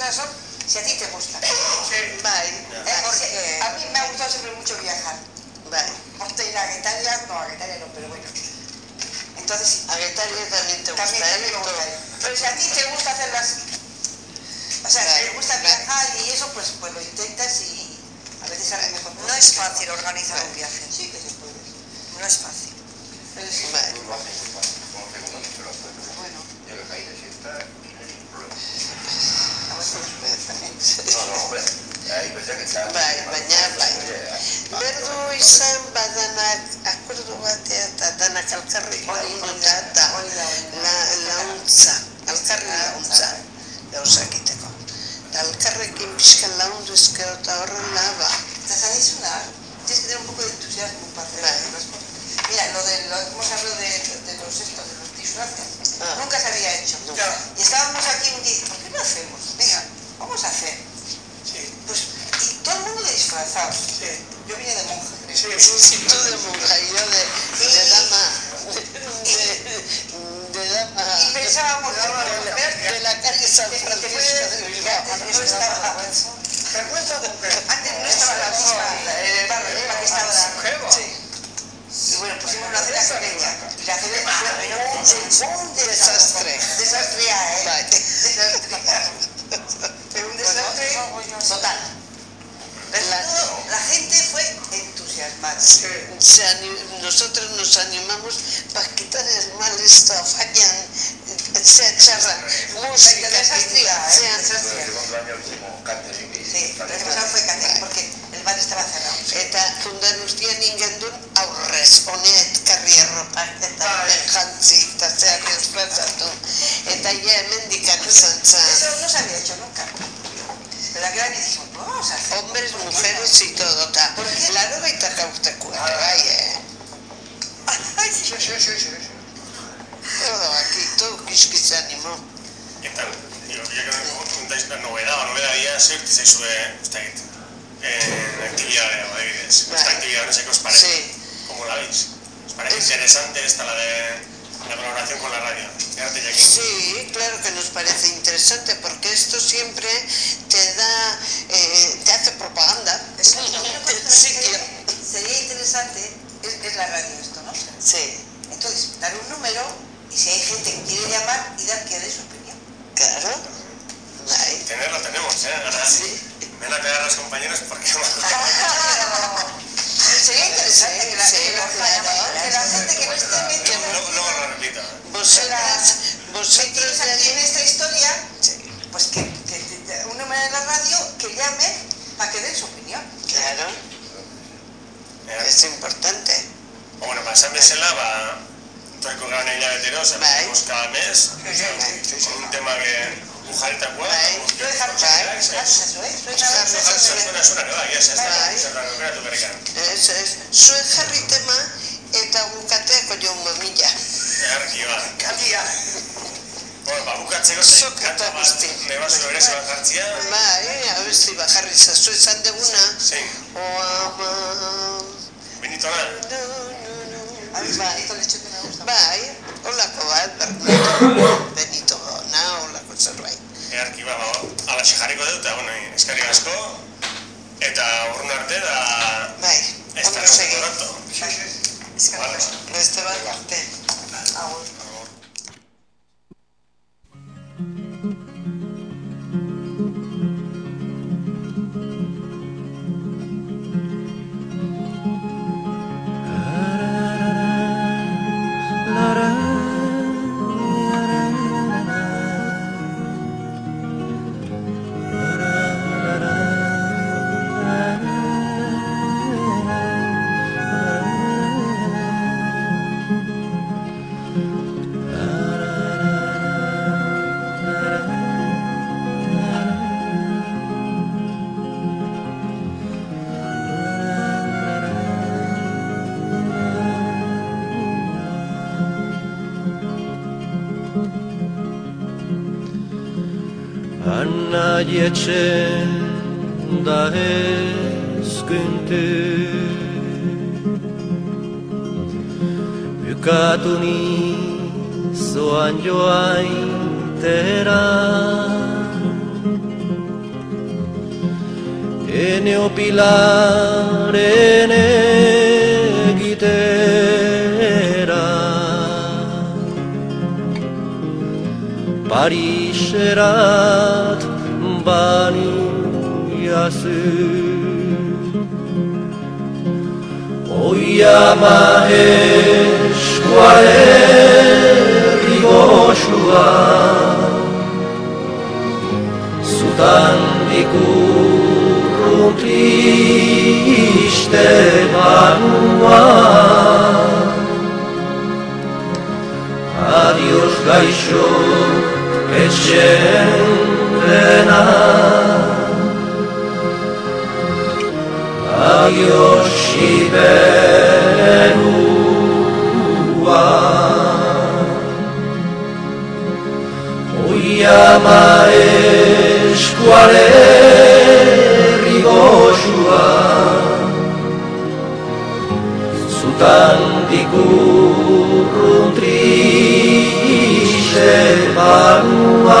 cosas son si a ti te gusta. Bai. Eh, porque a mí me ha gustado siempre mucho viajar. Bai. Hasta ir a Getaria, no, a Getaria no, pero bueno. Entonces sí. A Getaria también te gusta, También, también me gusta. Pero si a ti te gusta hacer las... O sea, si te gusta viajar y eso, pues, pues lo intentas y a veces sale mejor. No es fácil organizar un viaje. Sí que se puede. No es fácil. Pero sí. Bai. Lo hace muy fácil, como que uno se lo hace. Bueno. Llega ahí de siesta y no hay ningún problema. A veces. No, no, hombre. Ahí pensé que estaba... Bai, baina, bai. Berdu izan badanak akordu batea eta danak alkarrik lagunduta eta launtza, alkarri launtza gauzak egiteko. Eta alkarrekin pixkan lagundu ezkero eta horrela, ba. Eta sabéis una, tienes que tener un poco de entusiasmo para hacer las cosas. Mira, lo de, lo, hemos hablado de, de los estos, de los disfraces. Ah. Nunca se había hecho. Nunca. Y estábamos aquí un día, ¿por qué no hacemos? Venga, vamos a hacer. Sí. Pues, y todo el mundo disfrazado. Sí. Yo vine de monja, creo. Sí, sí, tú de monja y yo de, de dama, de, de dama. Y pensábamos, de, de, de la calle San Francisco de Bilbao. antes no estaba, Vergüenza porque... antes no estaba la misma, en el barrio, ¿eh? Aquí estaba la... Sí. Y bueno, pusimos una cena pequeña. Y la cena fue un desastre. Desastre, ¿eh? Bai. Desastre. Fue un desastre total. Pero La- todo, la gente fue entusiasmada. Se ani- nosotros nos animamos para quitar el mal esto, fallan, sea charra, música, Desastre, ¿eh? sea El segundo año hicimos catering y... Sí, pero el pasado fue catering porque el bar estaba cerrado. eta fundan urtean ingendun aurrez, honet karri erropak eta jantzi eta zeak desplazatu. Eta ja hemendikan izan zen. Eso no se había hecho nunca. Pero aquel año dijimos, pues vamos a hacer. Hombres, mujeres y todo, eta laro baita gauzteko ere, bai, eh? Ay, sí, Sí, sí, sí, sí. Todo aquí, todo kiski se animó. Eta, jo, biak da novedad, novedad ia zerti zaizue, ez da egit, eh, actividadea, adibidez. Esta actividad no sé qué os parece. Sí. ¿Cómo la veis? ¿Os parece interesante esta, la de la colaboración con la radio? Fíjate, Jackie. Sí, claro que nos parece interesante porque esto siempre te da, eh, te hace propaganda. Sí, que- sería interesante, es, es la radio esto, ¿no? sí, Entonces, dar un número y si hay gente que quiere llamar y dar que dé su opinión. claro. Ahí. Tenerlo tenemos, ¿eh? Ahora, Sí. ven a pegar a los compañeros porque... Sería interesante que la, Sí, que la- claro. que la gente que no esté metida luego, luego lo repito. Vosotras, vosotros metidos de aquí en allí, esta historia, pues que, que, que un número en la radio que llame para que den su opinión. claro, Eh, es importante. bueno, pasan bezala, ba, torriko gara nahi labetero, zapetemos cada mes, con un tema que ujaretakoa. Bai. Yo dejar Bai. eso, ¿eh? Suena- Suena, suena, no da, ya se Bai. está, zerrano, geratu berrikan. Ez, ez, zuen jarri tema eta bukateako jo mamila. Egarki, ba. Kalia. Bueno, ba, bukatzeko Zuk ze, eta kanta bat, guzti. nebazu berez bat jartzia. Bai, abesti bajarri zazu esan deguna. Zein, O ama... Benitona. No, no, no. A mí Bai, Benito Lechuga me gusta. bai, holako bat, Benito, Benito na, holako zerbait. Egarki, ba, ba, alaxe jarriko dut, eta, bueno, eskerrik asko. Eta urrun arte, da... Bai, ondo estaremos segi. en contacto. Vale. Beste bat arte. Agur. Anna etxen da ezkuntu Bukatu nizoan joaintera Geneopilaren egitera Pariserat baniazu Oiama eskualerri goxua Zutan dikurrun triste banua Adios gaixo etxen dena Adios iberua Oiama eskualerri goxua Zutan dikurrun triste banua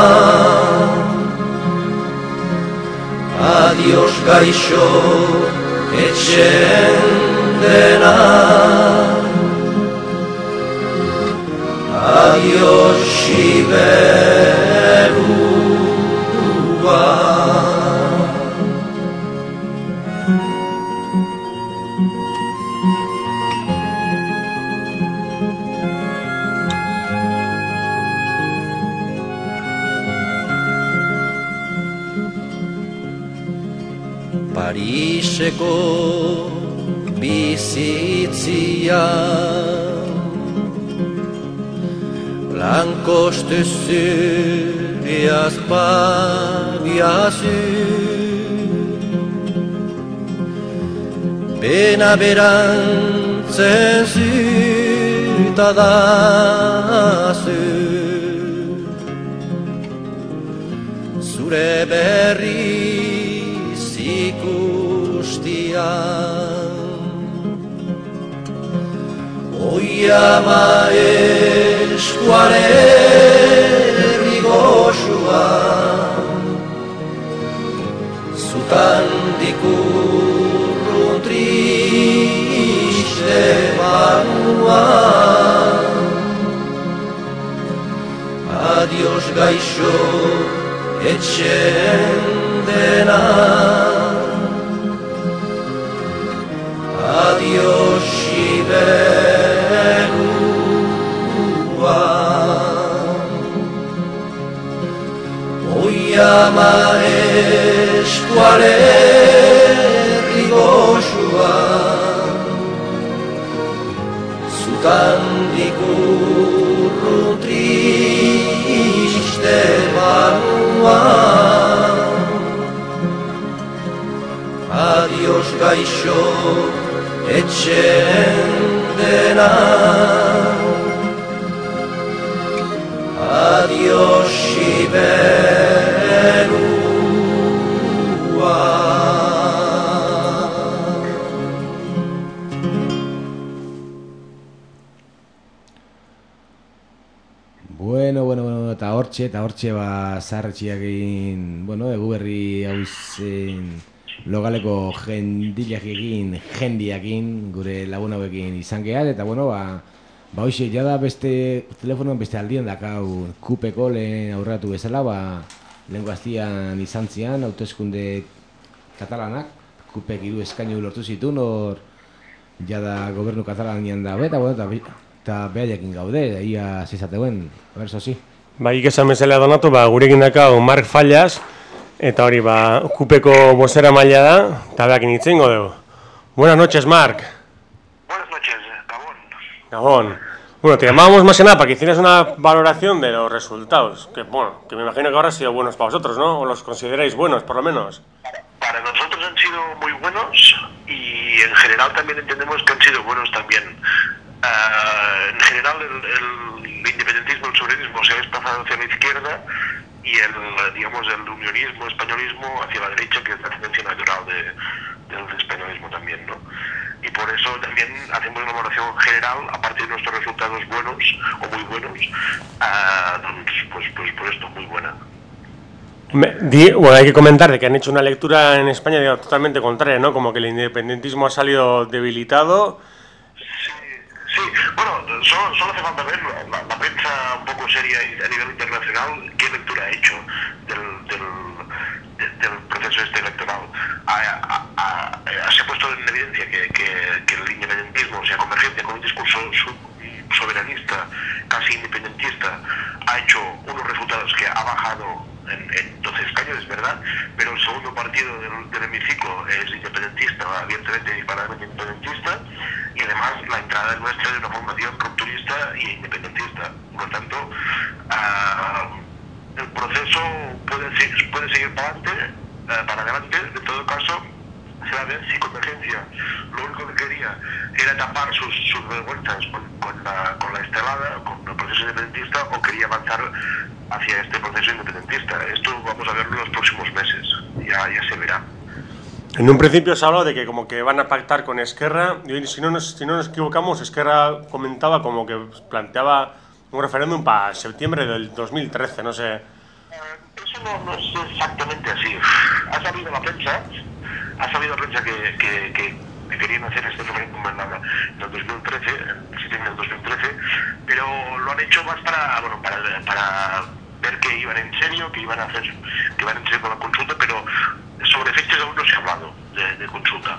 Adios gaixo etxen dena Adios iberua Pariseko bizitzia Lankoste zuriaz pagiazu Bena berantzen zutadazu Zure berri Oiama eskualerri goxua Zutan dikurrun triste banua Adios gaixo etxen dena Adios iberua Oiama eskualerri goxua Zutan dikurrun triste banua Adios gaixo etxen dena Adios iberua Bueno, bueno, bueno, eta hortxe, eta hortxe ba zarretxiak egin, bueno, egu berri hau izen logaleko jendileakin, jendiakin, gure lagun hauekin izan gehat, eta bueno, ba, ba hoxe, jada beste telefonoan beste aldien dakau kupeko lehen aurratu bezala, ba, lehen guaztian izan zian, hauteskunde katalanak, kupek hiru eskainu lortu zituen, hor jada gobernu katalanian da, eta bueno, eta, eta behaiekin gaude, ia zizateuen, berzo zi. Ba, ikesan bezala donatu, ba, gurekin dakau Mark Fallas, eta hori, ba, kupeko bozera maila da, eta behakin itzengo dugu. Buenas noches, Mark. Buenas noches, Gabón. Gabón. Bueno, te llamábamos más que nada para que hicieras una valoración de los resultados, que bueno, que me imagino que ahora han sido buenos para vosotros, ¿no? O los consideráis buenos, por lo menos. Para nosotros han sido muy buenos y en general también entendemos que han sido buenos también. Uh, en general el, el independentismo, el soberanismo se ha desplazado hacia la izquierda y el, digamos, el unionismo, españolismo hacia la derecha, que es la tendencia natural de, del españolismo también, ¿no? Y por eso también hacemos una valoración general, aparte de nuestros resultados buenos o muy buenos, uh, pues, pues por esto muy buena. Me, di, bueno, hay que comentar de que han hecho una lectura en España digamos, totalmente contraria, ¿no? Como que el independentismo ha salido debilitado. Sí, bueno, solo, solo hace falta ver la, la prensa un poco seria a nivel internacional qué lectura ha hecho del, del, de, del proceso este electoral. Ha, ha, ha, se ha puesto en evidencia que, que, que el independentismo, o sea, Convergencia, con un discurso soberanista, casi independentista, ha hecho unos resultados que ha bajado en, en doce escaños, es verdad, pero el segundo partido del, del hemiciclo es independentista, abiertamente y claramente independentista, y además la entrada nuestra de una formación rupturista y independentista. Por lo tanto, uh, el proceso puede, puede seguir para adelante, uh, para adelante, en todo caso, se va a ver si Convergencia lo único que quería era tapar sus, sus vergüenzas con, con, la, con la estelada, con el proceso independentista, o quería avanzar hacia este proceso independentista. Esto vamos a verlo en los próximos meses, ya, ya se verá. En un principio se ha hablado de que como que van a pactar con Esquerra, y si no nos, si no nos equivocamos, Esquerra comentaba como que planteaba un referéndum para septiembre del dos mil trece, no sé. Eso no, no es exactamente así. Ha salido la prensa, ha salido la prensa que, que, que, que querían hacer este referéndum en, la, en el dos mil trece, en septiembre del dos mil trece, pero lo han hecho más para, bueno, para, para ver que iban en serio, que iban a hacer, que iban en serio con la consulta, pero sobre fechas aún no se ha hablado de, de consulta.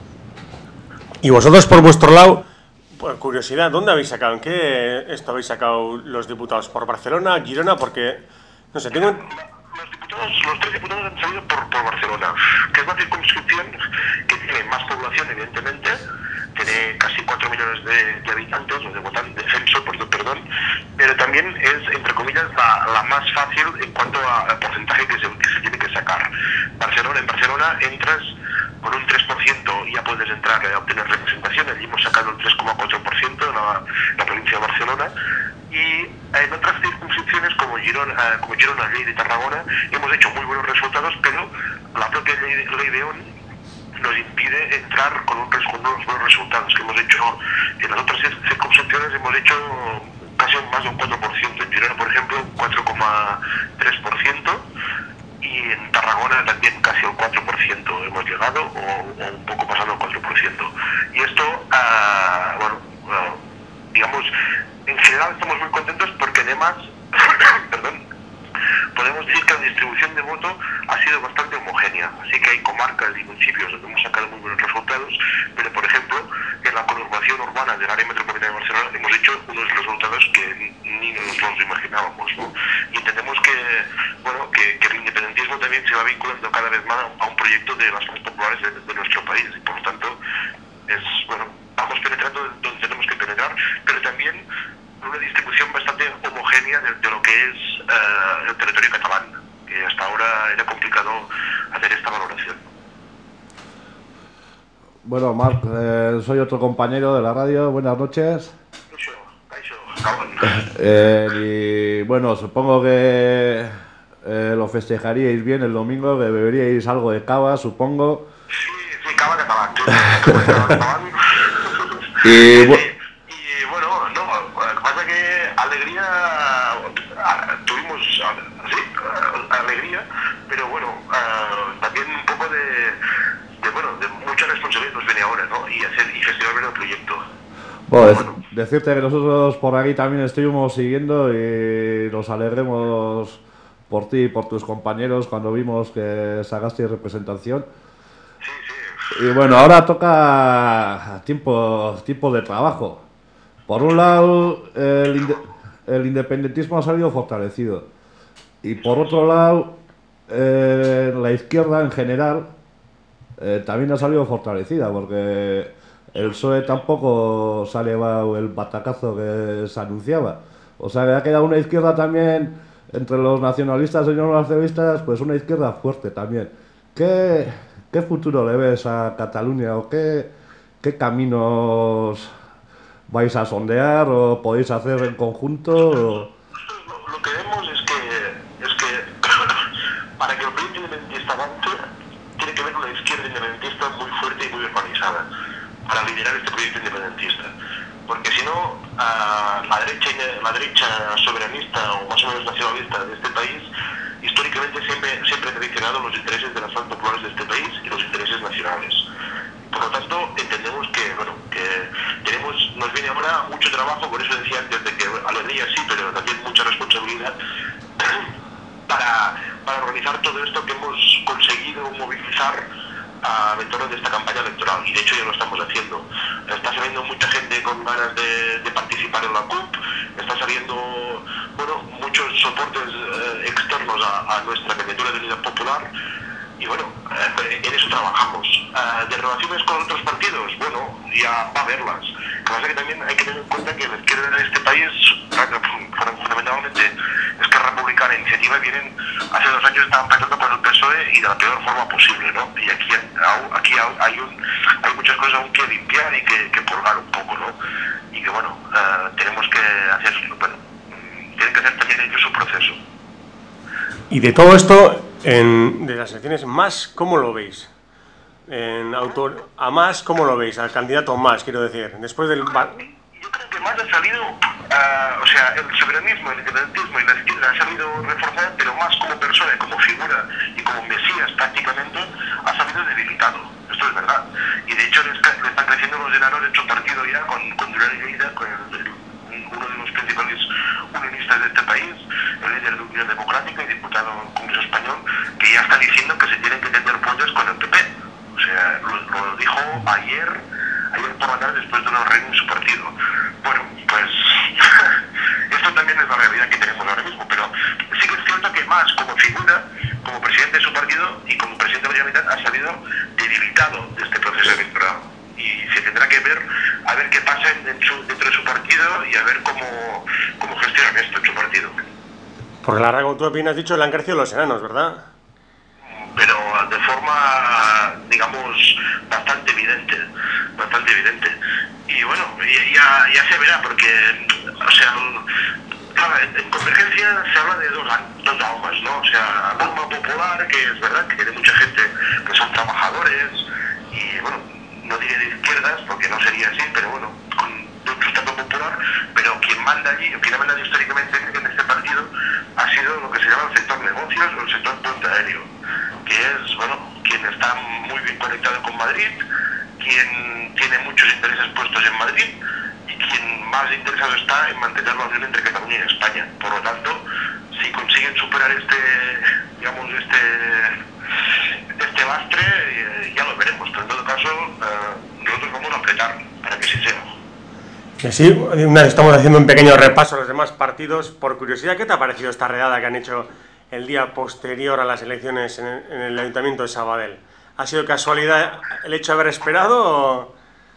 Y vosotros por vuestro lado, por curiosidad, ¿dónde habéis sacado? ¿En qué esto habéis sacado los diputados? ¿Por Barcelona, Girona? Porque, no sé, tengo... Los diputados, los tres diputados han salido por, por Barcelona, que es una circunscripción que tiene más población, evidentemente, tiene casi cuatro millones de, de habitantes, o de votantes, de censo, perdón, pero también es, entre comillas, la, la más fácil en cuanto al porcentaje que se, que se tiene que sacar. Barcelona, en Barcelona entras con un tres por ciento y ya puedes entrar a obtener representación. Allí hemos sacado el tres coma cuatro por ciento en la, la provincia de Barcelona. Y en otras circunscripciones como Girona, como Girona, Lleida y Tarragona hemos hecho muy buenos resultados, pero la propia ley, ley de O N nos impide entrar con, un, con unos buenos resultados que hemos hecho. En las otras circunscripciones hemos hecho casi más de un cuatro por ciento. En Girona, por ejemplo, un cuatro coma tres por ciento. Y en Tarragona también casi el cuatro por ciento hemos llegado, o, o un poco pasado el cuatro por ciento. Y esto, uh, bueno, uh, digamos, en general estamos muy contentos porque además, perdón, podemos decir que la distribución de voto ha sido bastante homogénea. Así que hay comarcas y municipios donde hemos sacado muy buenos resultados, pero por ejemplo, en la conurbación urbana del área metropolitana de Barcelona hemos hecho unos resultados que ni nos los imaginábamos, ¿no? Y entendemos que, bueno, que, que el independentismo también se va vinculando cada vez más a un proyecto de las más populares de, de nuestro país, y por lo tanto, es, bueno, vamos penetrando donde tenemos que penetrar, pero también una distribución bastante homogénea de, de lo que es uh, el territorio catalán, que hasta ahora era complicado hacer esta valoración. Bueno, Marc, eh, soy otro compañero de la radio, buenas noches. Eh, y bueno, supongo que eh, lo festejaríais bien el domingo, que beberíais algo de cava, supongo. Sí, sí, cava catalán. Cava catalán. Y, bu y bueno, no, lo que pasa es que alegría, tuvimos, sí, alegría, pero bueno, uh, también un poco de, de, bueno, de mucha responsabilidad nos viene ahora, ¿no? Y hacer y gestionar bien el proyecto. Bueno, bueno, decirte que nosotros por aquí también estuvimos siguiendo y nos alegremos por ti y por tus compañeros cuando vimos que sacaste representación. Sí, sí. Y bueno, ahora toca tiempo, tiempo de trabajo. Por un lado, el, inde el independentismo ha salido fortalecido. Y por otro lado, eh, la izquierda en general eh, también ha salido fortalecida, porque el P S O E tampoco se ha llevado el batacazo que se anunciaba. O sea, que ha quedado una izquierda también, entre los nacionalistas y los nacionalistas, pues una izquierda fuerte también. ¿Qué, qué futuro le ves a Cataluña o qué, qué caminos vais a sondear o podéis hacer en conjunto? O... Lo, lo que vemos es que, es que para que el proyecto independentista avance, tiene que haber una izquierda independentista muy fuerte y muy organizada para liderar este proyecto independentista, porque si no, uh, la derecha la derecha soberanista o más o menos nacionalista de este país históricamente siempre, siempre ha traicionado los intereses de las zonas populares de este país y los intereses nacionales. Por lo tanto, entendemos que, bueno, que tenemos, nos viene ahora mucho trabajo, por eso decía antes de que alegría sí, pero también mucha responsabilidad para, para organizar todo esto que hemos conseguido movilizar al entorno de esta campaña electoral, y de hecho ya lo estamos haciendo. Está saliendo mucha gente con ganas de, de participar en la C U P, está saliendo, bueno, muchos soportes eh, externos a, a nuestra candidatura de Unidad Popular, y bueno, eh, en eso trabajamos. Eh, de relaciones con otros partidos, bueno, ya va a haberlas. Lo que pasa es que también hay que tener en cuenta que la izquierda de este país, fundamentalmente Esquerra Republicana e Iniciativa, vienen, hace dos años estaban pactando con el P S O E y de la peor forma posible, ¿no? Y aquí, aquí hay, un, hay muchas cosas aún que limpiar y que, que purgar un poco, ¿no? Y que bueno, eh, tenemos que hacer, bueno, tienen que hacer también ellos su proceso. Y de todo esto, en, de las elecciones, más, ¿cómo lo veis? En autor, a más, ¿cómo lo veis? Al candidato más, quiero decir, después del... Yo creo que más ha salido, uh, o sea, el soberanismo, el independentismo y la izquierda ha salido reforzada, pero más como persona, como figura y como mesías prácticamente, ha salido debilitado. Esto es verdad. Y de hecho le, está, le están creciendo los enanos en su partido ya, con, con Durán y Lleida, con el, el, uno de los principales unionistas de este país, el líder de Unión Democrática y diputado del Congreso Español, que ya está diciendo que se tienen que tender puentes con el P P. O sea, lo, lo dijo ayer, ayer por la tarde después de una reunión en su partido. Bueno, pues esto también es la realidad que tenemos ahora mismo, pero sí que es cierto que más como figura, como presidente de su partido y como presidente de la Generalitat ha salido debilitado de este proceso electoral. Y se tendrá que ver a ver qué pasa en su, dentro de su partido y a ver cómo, cómo gestionan esto en su partido. Porque la verdad, como tú bien has dicho, le han crecido los enanos, ¿verdad? Pero de forma, digamos, bastante evidente, bastante evidente. Y bueno, ya, ya se verá, porque, o sea, claro, en Convergencia se habla de dos, dos almas, ¿no? O sea, alma popular, que es verdad que tiene mucha gente que son trabajadores, y bueno, no diré de izquierdas, porque no sería así, pero bueno, con un sustento popular, pero quien manda allí, o quien ha mandado históricamente en este partido, ha sido lo que se llama el sector negocios o el sector puente aéreo, que es, bueno, quien está muy bien conectado con Madrid, quien tiene muchos intereses puestos en Madrid y quien más interesado está en mantener la unión entre Cataluña y España. Por lo tanto, si consiguen superar este, digamos, este, este lastre, eh, ya lo veremos, pero en todo caso, eh, nosotros vamos a apretar para que sí sea. Que sí, una vez estamos haciendo un pequeño repaso a los demás partidos. Por curiosidad, ¿qué te ha parecido esta redada que han hecho el día posterior a las elecciones en el, en el Ayuntamiento de Sabadell? ¿Ha sido casualidad el hecho de haber esperado o...?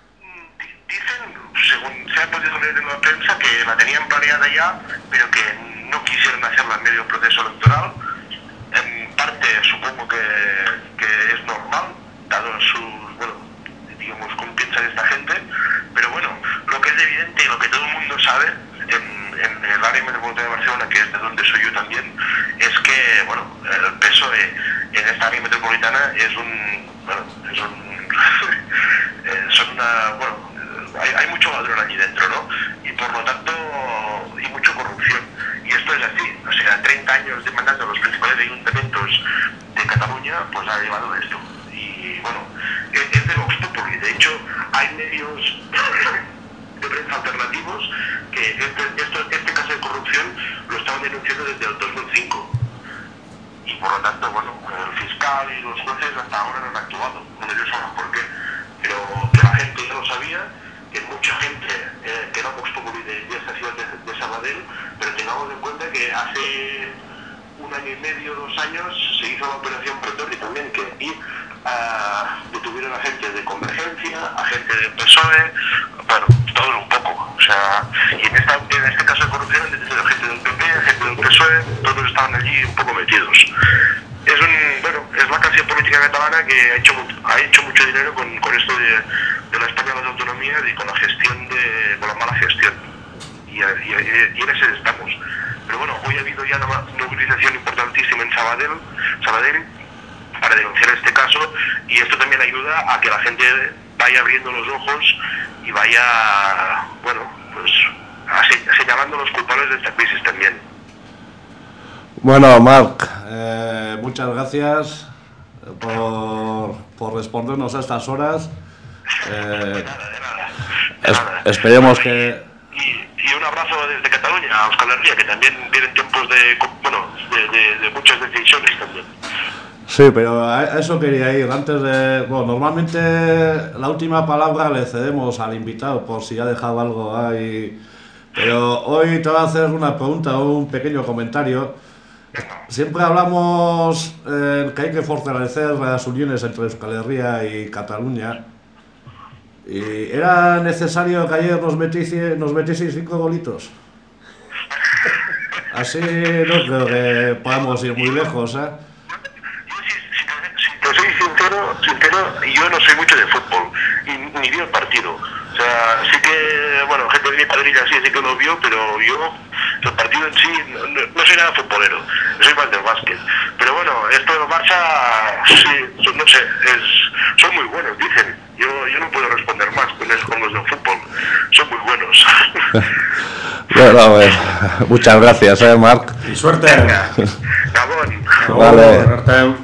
Dicen, según se ha podido leer en la prensa, que la tenían planeada ya, pero que no quisieron hacerla en medio del proceso electoral. En parte supongo que, que es normal, dado sus, bueno, digamos, cómo piensa esta gente, pero bueno, lo que es evidente y lo que todo el mundo sabe en, en el área metropolitana de Barcelona, que es de donde soy yo también, es que, bueno, el P S O E en esta área metropolitana es un, bueno, es un, eh, son una, bueno, hay, hay mucho ladrón allí dentro, ¿no? Y por lo tanto, y mucha corrupción. Y esto es así, o sea, treinta años de mandato a los principales ayuntamientos de Cataluña, pues ha llevado esto. Y bueno, es, es de Vox Populi. De hecho, hay medios de prensa alternativos que este, esto, este caso de corrupción lo estaban denunciando desde el dos mil cinco. Y por lo tanto, bueno, el fiscal y los jueces hasta ahora no han actuado. Bueno, ellos saben por qué. Pero que la gente ya lo sabía, que mucha gente eh, que era Vox Populi de, de esta ciudad de, de Sabadell, pero tengamos en cuenta que hace un año y medio, dos años, se hizo la operación Pretori también, que aquí uh, detuvieron a gente de Convergencia, a gente del P S O E, bueno, todo un poco. O sea, y en, esta, en este caso de corrupción han detenido gente del P P, gente del P S O E, todos estaban allí un poco metidos. Es un, bueno, es la clase política catalana que ha hecho, ha hecho mucho dinero con, con esto de, de la España de las autonomías y con la gestión de, con la mala gestión. Y, y, y en ese estamos. Pero bueno, hoy ha habido ya una movilización importantísima en Sabadell, Sabadell para denunciar este caso, y esto también ayuda a que la gente vaya abriendo los ojos y vaya, bueno, pues señalando a los culpables de esta crisis también. Bueno, Marc, eh, muchas gracias por, por respondernos a estas horas. Eh, es, esperemos que... Y, y un abrazo desde Cataluña a Euskal Herria, que también vienen tiempos de, bueno, de, de, de muchas decisiones también. Sí, pero a eso quería ir. Antes de... Bueno, normalmente la última palabra le cedemos al invitado por si ha dejado algo ahí. Pero hoy te voy a hacer una pregunta o un pequeño comentario. Siempre hablamos eh, que hay que fortalecer las uniones entre Euskal Herria y Cataluña. Y era necesario que ayer nos metieseis, nos metieseis cinco golitos. Así no creo que podamos ir muy lejos, ¿eh? Te soy sincero, sincero, yo no soy mucho de fútbol, y, ni vi el partido. O sea, sí que, bueno, gente de mi padrilla sí, sí que lo vio, pero yo, el partido en sí, no, no soy nada futbolero, soy más del básquet. Pero bueno, esto del Barça, sí, no sé, es, son muy buenos, dicen. Yo, yo no puedo responder más con, eso, con los del fútbol, son muy buenos. Bueno, pues, muchas gracias, eh, Marc. Y suerte. Venga, Gabón. Vale. Suerte.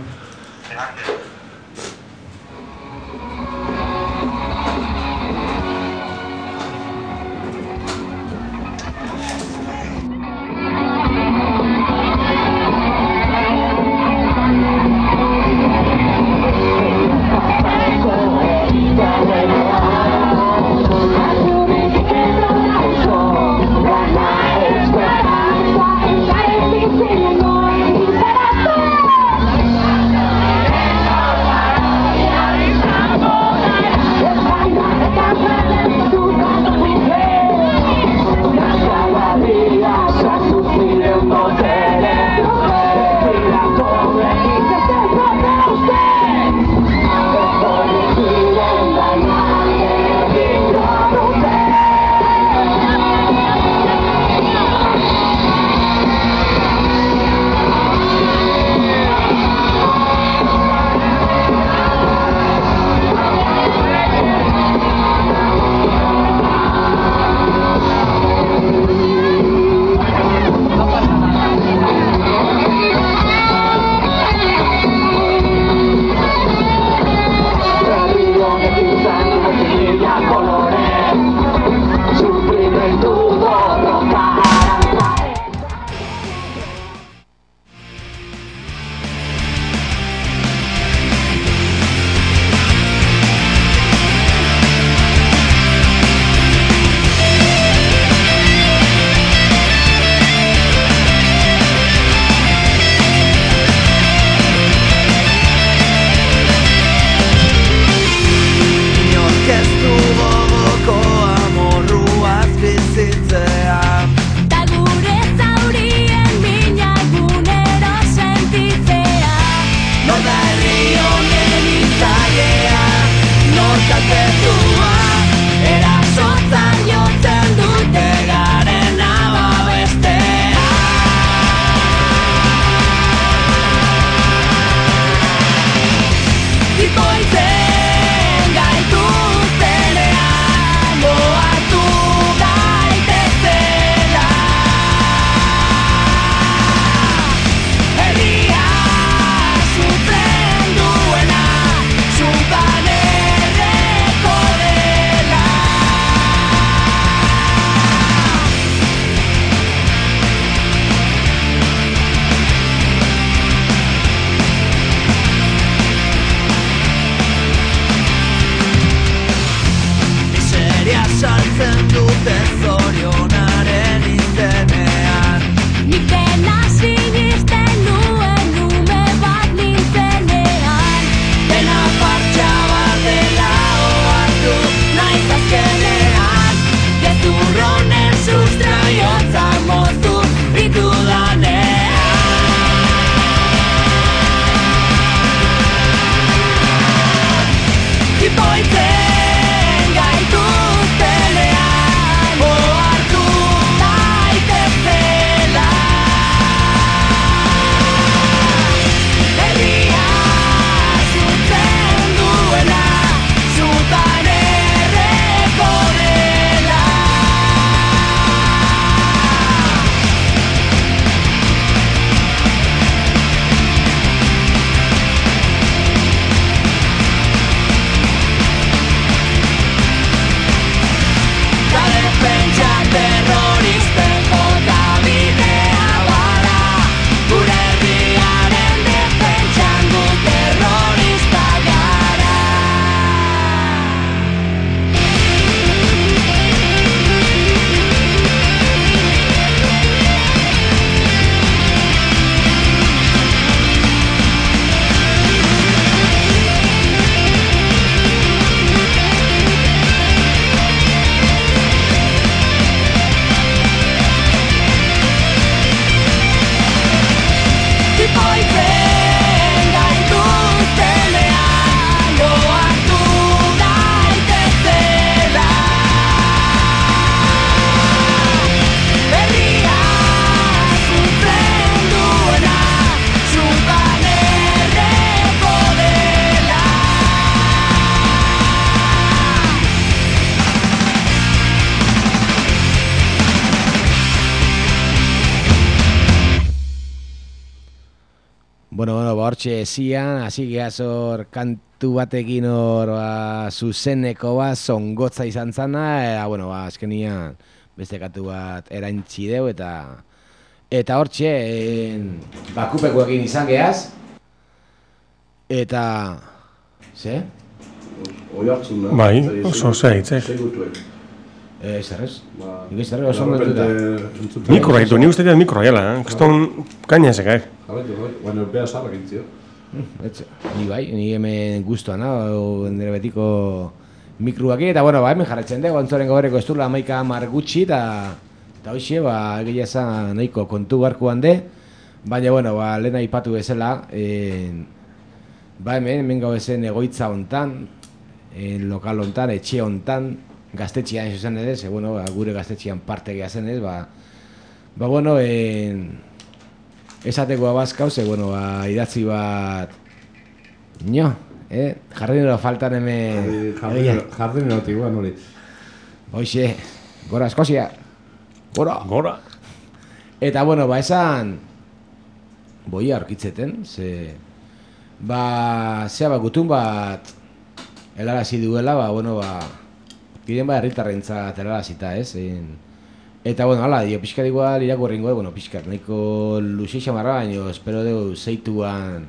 Boy, tenga y tú peleas. hortxe zian, hasi geaz hor kantu batekin hor ba, zuzeneko bat, zongotza izan zana, eta, bueno, ba, azkenian beste kantu bat eraintzi deu, eta eta hortxe, en, bakupekoekin izan geaz, eta, ze? Oi hartzun da. Bai, oso zeitzek. Eh, zerrez? Nik ez zerrez oso mentuta. Mikroa ditu, nik uste dira mikroa jala, eh? Kaston kaina ezek, eh? Jarraitu, bai, baina beha zarrak intzio. Ni bai, ni hemen guztua, no? Nire betiko mikroak eta, bueno, ba, hemen jarretzen dugu, antzoren gaurreko ez du amaika hamar gutxi, eta eta hoxe, ba, egia esan nahiko kontu garkuan de, baina, bueno, ba, lehen aipatu bezala, en, ba, hemen, hemen gau ezen egoitza hontan, en lokal hontan, etxe hontan, gaztetxean ez zen edo, ze, bueno, ba, gure gaztetxean parte gehazen ez, ba, ba, bueno, en, esateko abazkau, ze, bueno, ba, idatzi bat, nio, eh? Jardinero faltan hemen... Jardinero tiguan hori. Hoxe, gora Eskozia, gora! Gora! Eta, bueno, ba, esan, boia aurkitzeten, ze, ba, zea, ba, gutun bat, helarazi duela, ba, bueno, ba, Giren ba herritarrentzat erarazita, ez? En... Eta, bueno, hala, dio, pixkat igual irakurringo, bueno, pixkat, nahiko luxe xamarra, baino, espero deu zeituan,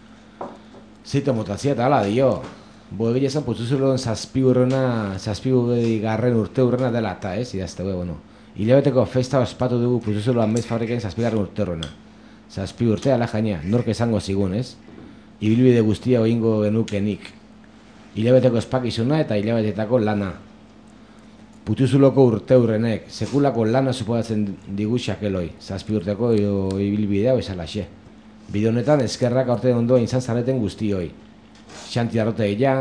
zeitu motatzia, eta hala, dio, bo egia esan, putuzulon zazpi urrena, zazpi garren urte urrena dela, eta, ez? Idazte, bueno, hilabeteko festa ospatu dugu putuzulon amez fabrikain zazpi garren urte urrena. Zazpi urte, ala jaina, nork esango zigun, ez? Ibilbide guztia oingo genukenik. Hilabeteko ospakizuna eta hilabetetako lana. Putuzuloko urte hurrenek, sekulako lana suposatzen digu xakeloi, zazpi urteko ibilbidea bezalaxe. Bide honetan eskerrak aurte ondoa izan zareten guztioi. Xanti arrotegia,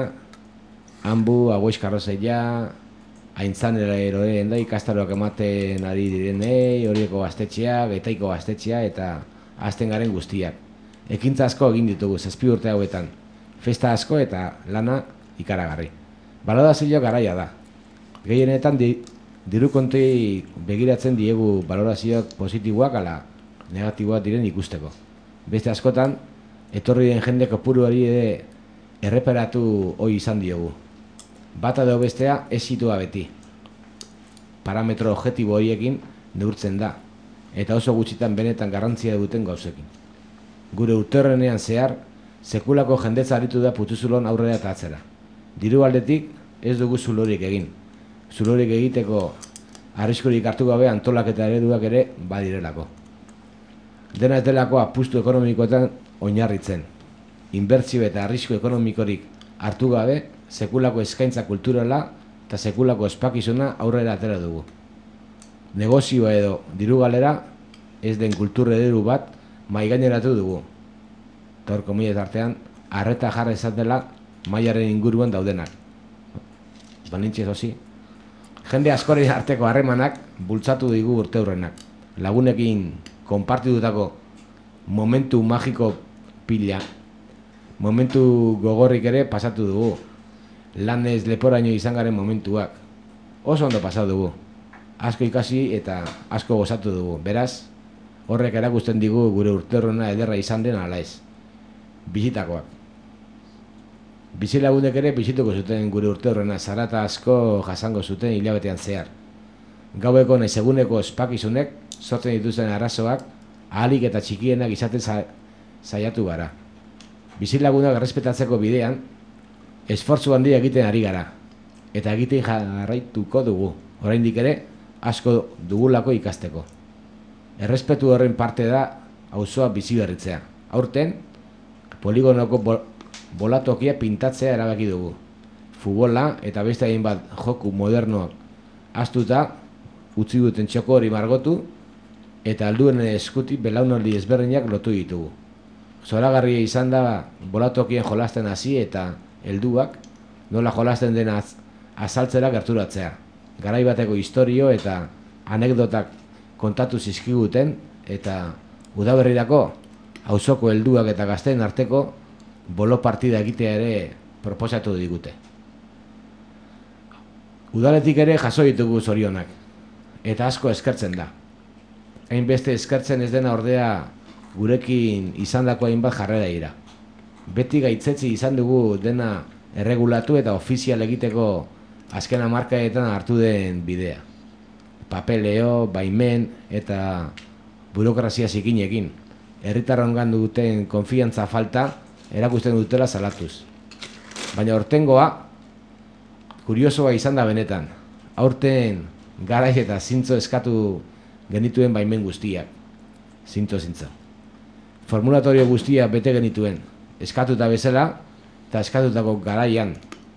Ambu, Agoiz karrozeia, aintzanera eroen da ikastaroak ematen ari direnei, horieko gaztetxea, getaiko gaztetxea eta azten garen guztiak. Ekintza asko egin ditugu zazpi urte hauetan, festa asko eta lana ikaragarri. Balorazio garaia da. Gehienetan di, diru kontei begiratzen diegu balorazioak positiboak ala negatiboak diren ikusteko. Beste askotan, etorri den jende kopuruari ere erreparatu hoi izan diogu. Bata edo bestea ez situa beti. Parametro objektibo horiekin neurtzen da, eta oso gutxitan benetan garrantzia duten gauzekin. Gure urterrenean zehar, sekulako jendetza aritu da putuzulon aurrera eta atzera. Diru aldetik ez dugu zulorik egin. Zulorik egiteko arriskurik hartu gabe antolaketa ereduak ere badirelako. Dena ez delako apustu ekonomikoetan oinarritzen. Inbertsio eta arrisku ekonomikorik hartu gabe sekulako eskaintza kulturala eta sekulako ospakizuna aurrera atera dugu. Negozioa edo diru galera ez den kultur eredu bat maigaineratu dugu. Gaur komilet artean, arreta jarra izan dela mailaren inguruan daudenak. Banintxe zozi. Jende askoren arteko harremanak bultzatu digu urte hurrenak. Lagunekin konpartitutako momentu magiko pila. Momentu gogorrik ere pasatu dugu. Lanez leporaino izan garen momentuak. Oso ondo pasatu dugu. Asko ikasi eta asko gozatu dugu. Beraz, horrek erakusten digu gure urte hurrena ederra izan den ala ez. Bizitakoak. Bizilagunek ere bizituko zuten gure urte horrena, zarata asko jasango zuten hilabetean zehar. Gaueko naiz eguneko ospakizunek sortzen dituzten arazoak ahalik eta txikienak izaten saiatu gara. Bizilagunak errespetatzeko bidean, esfortzu handia egiten ari gara, eta egiten jarraituko dugu, oraindik ere asko dugulako ikasteko. Errespetu horren parte da auzoa bizi berritzea. Aurten, poligonoko bol bolatokia pintatzea erabaki dugu. Futbola eta beste hainbat joku modernoak ahaztuta utzi duten txoko hori margotu eta alduen eskutik belaunaldi ezberdinak lotu ditugu. Zoragarria izan da bolatokien jolasten hasi eta helduak nola jolasten den az azaltzera gerturatzea. Garai bateko istorio eta anekdotak kontatu zizkiguten eta udaberrirako auzoko helduak eta gazteen arteko bolo partida egitea ere proposatu digute. Udaletik ere jaso ditugu zorionak, eta asko eskertzen da. Hainbeste eskertzen ez dena ordea gurekin izandako hainbat jarrera dira. beti gaitzetzi izan dugu dena erregulatu eta ofizial egiteko azken hamarkadetan hartu den bidea. Papeleo, baimen eta burokrazia zikinekin. Herritarrongan duten konfiantza falta erakusten dutela salatuz. Baina hortengoa kuriosoa izan da benetan. Aurten garai eta zintzo eskatu genituen baimen guztiak. Zintzo zintzo. Formulatorio guztia bete genituen. Eskatuta bezala eta eskatutako garaian.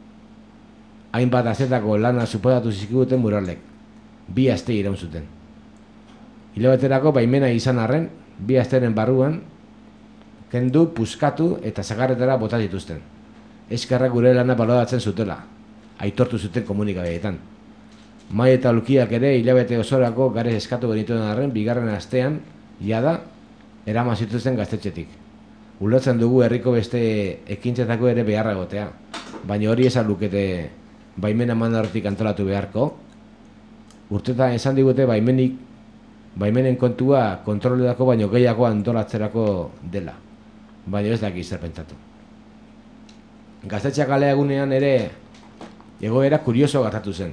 Hainbat azetako lana suposatu zizkiguten muralek. Bi aste iraun zuten. Hilabeterako baimena izan arren, bi asteren barruan, kendu, puskatu eta sagarretara bota dituzten. Eskerrak gure lana baloratzen zutela, aitortu zuten komunikabideetan. Mai eta Lukiak ere hilabete osorako garez eskatu genituen arren, bigarren astean, jada, eraman zituzten gaztetxetik. Ulertzen dugu herriko beste ekintzetako ere beharra egotea, baina hori esan lukete baimena mandarotik antolatu beharko. Urtetan esan digute baimenik, baimenen kontua kontroledako baino gehiago antolatzerako dela, baina ez daki zer pentsatu. Gaztetxeak aleagunean ere egoera kurioso gertatu zen.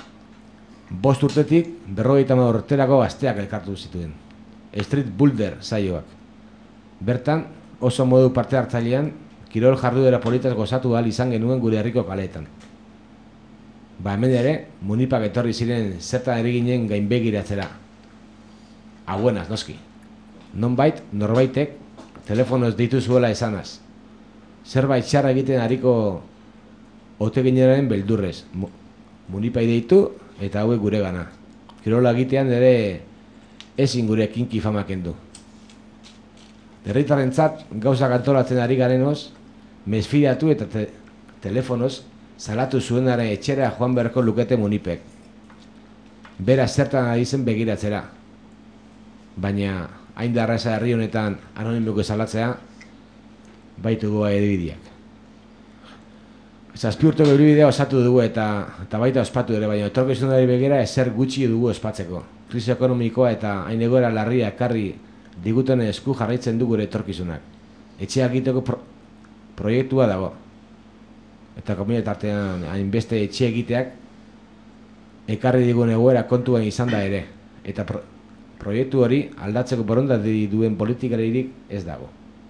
Bost urtetik berrogeita hamar urterako gazteak elkartu zituen. Street Boulder saioak. Bertan oso modu parte hartzailean kirol jarduera politaz gozatu ahal izan genuen gure herriko kaleetan. Ba hemen ere, munipak etorri ziren zertan eriginen gainbegiratzera. Aguenaz, noski. Nonbait, norbaitek, telefonoz deitu zuela esanaz. Zerbait txarra egiten hariko oteginaren beldurrez. Munipai deitu eta hauek gure gana. Kirola egitean ere ezin gure kinki famaken du. Herritarrentzat gauzak antolatzen ari garenoz, mesfidatu eta te telefonoz salatu zuenaren etxera joan beharko lukete munipek. Bera zertan ari zen begiratzera. Baina hain da arraza herri honetan anonimiko salatzea, baitugu edibideak. Zazpi urteko edibidea osatu dugu eta, eta baita ospatu ere, baina etorkizunari begira ezer gutxi dugu ospatzeko. Krisi ekonomikoa eta hain egoera larria ekarri diguten esku jarraitzen du gure etorkizunak. Etxeak egiteko pro proiektua dago. Eta komile tartean hainbeste etxe egiteak ekarri digun egoera kontuan izan da ere. Eta pro proiektu hori aldatzeko borondate duen politikaririk ez dago.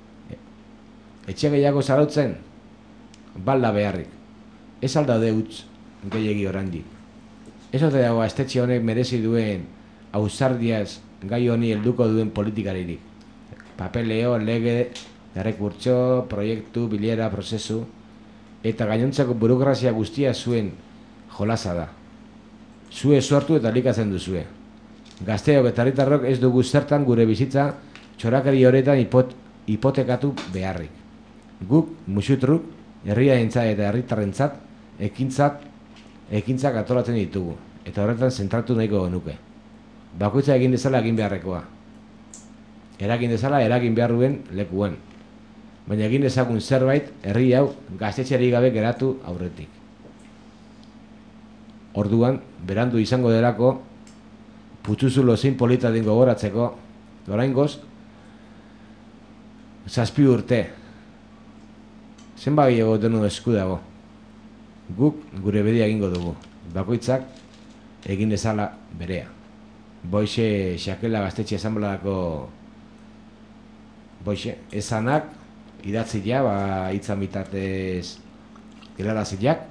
Etxe gehiago zarautzen, balda beharrik. Ez aldaude utz gehiegi oraindik. Ez ote dago estetxe honek merezi duen ausardiaz gai honi helduko duen politikaririk. Papeleo, lege, errekurtso, proiektu, bilera, prozesu, eta gainontzako burokrazia guztia zuen jolasa da. Zue sortu eta likatzen duzue. Gazteok eta herritarrok ez dugu zertan gure bizitza txorakari horretan hipot hipotekatu beharrik. Guk, musutruk, herriarentzat eta herritarrentzat ekintzat, ekintzak antolatzen ditugu, eta horretan zentratu nahiko genuke. Bakoitza egin dezala egin beharrekoa. Eragin dezala eragin behar duen lekuan. Baina egin dezagun zerbait herri hau gaztetxerik gabe geratu aurretik. Orduan, berandu izango delako, putzuzulo zein polita den gogoratzeko, oraingoz, zazpi urte. Zenbait egotenu esku dago. Guk gure bedia egingo dugu. Bakoitzak egin dezala berea. Boixe Xakela gaztetxe esanbladako Boixe, esanak idatzia, ba, hitzan bitartez gelaraziak.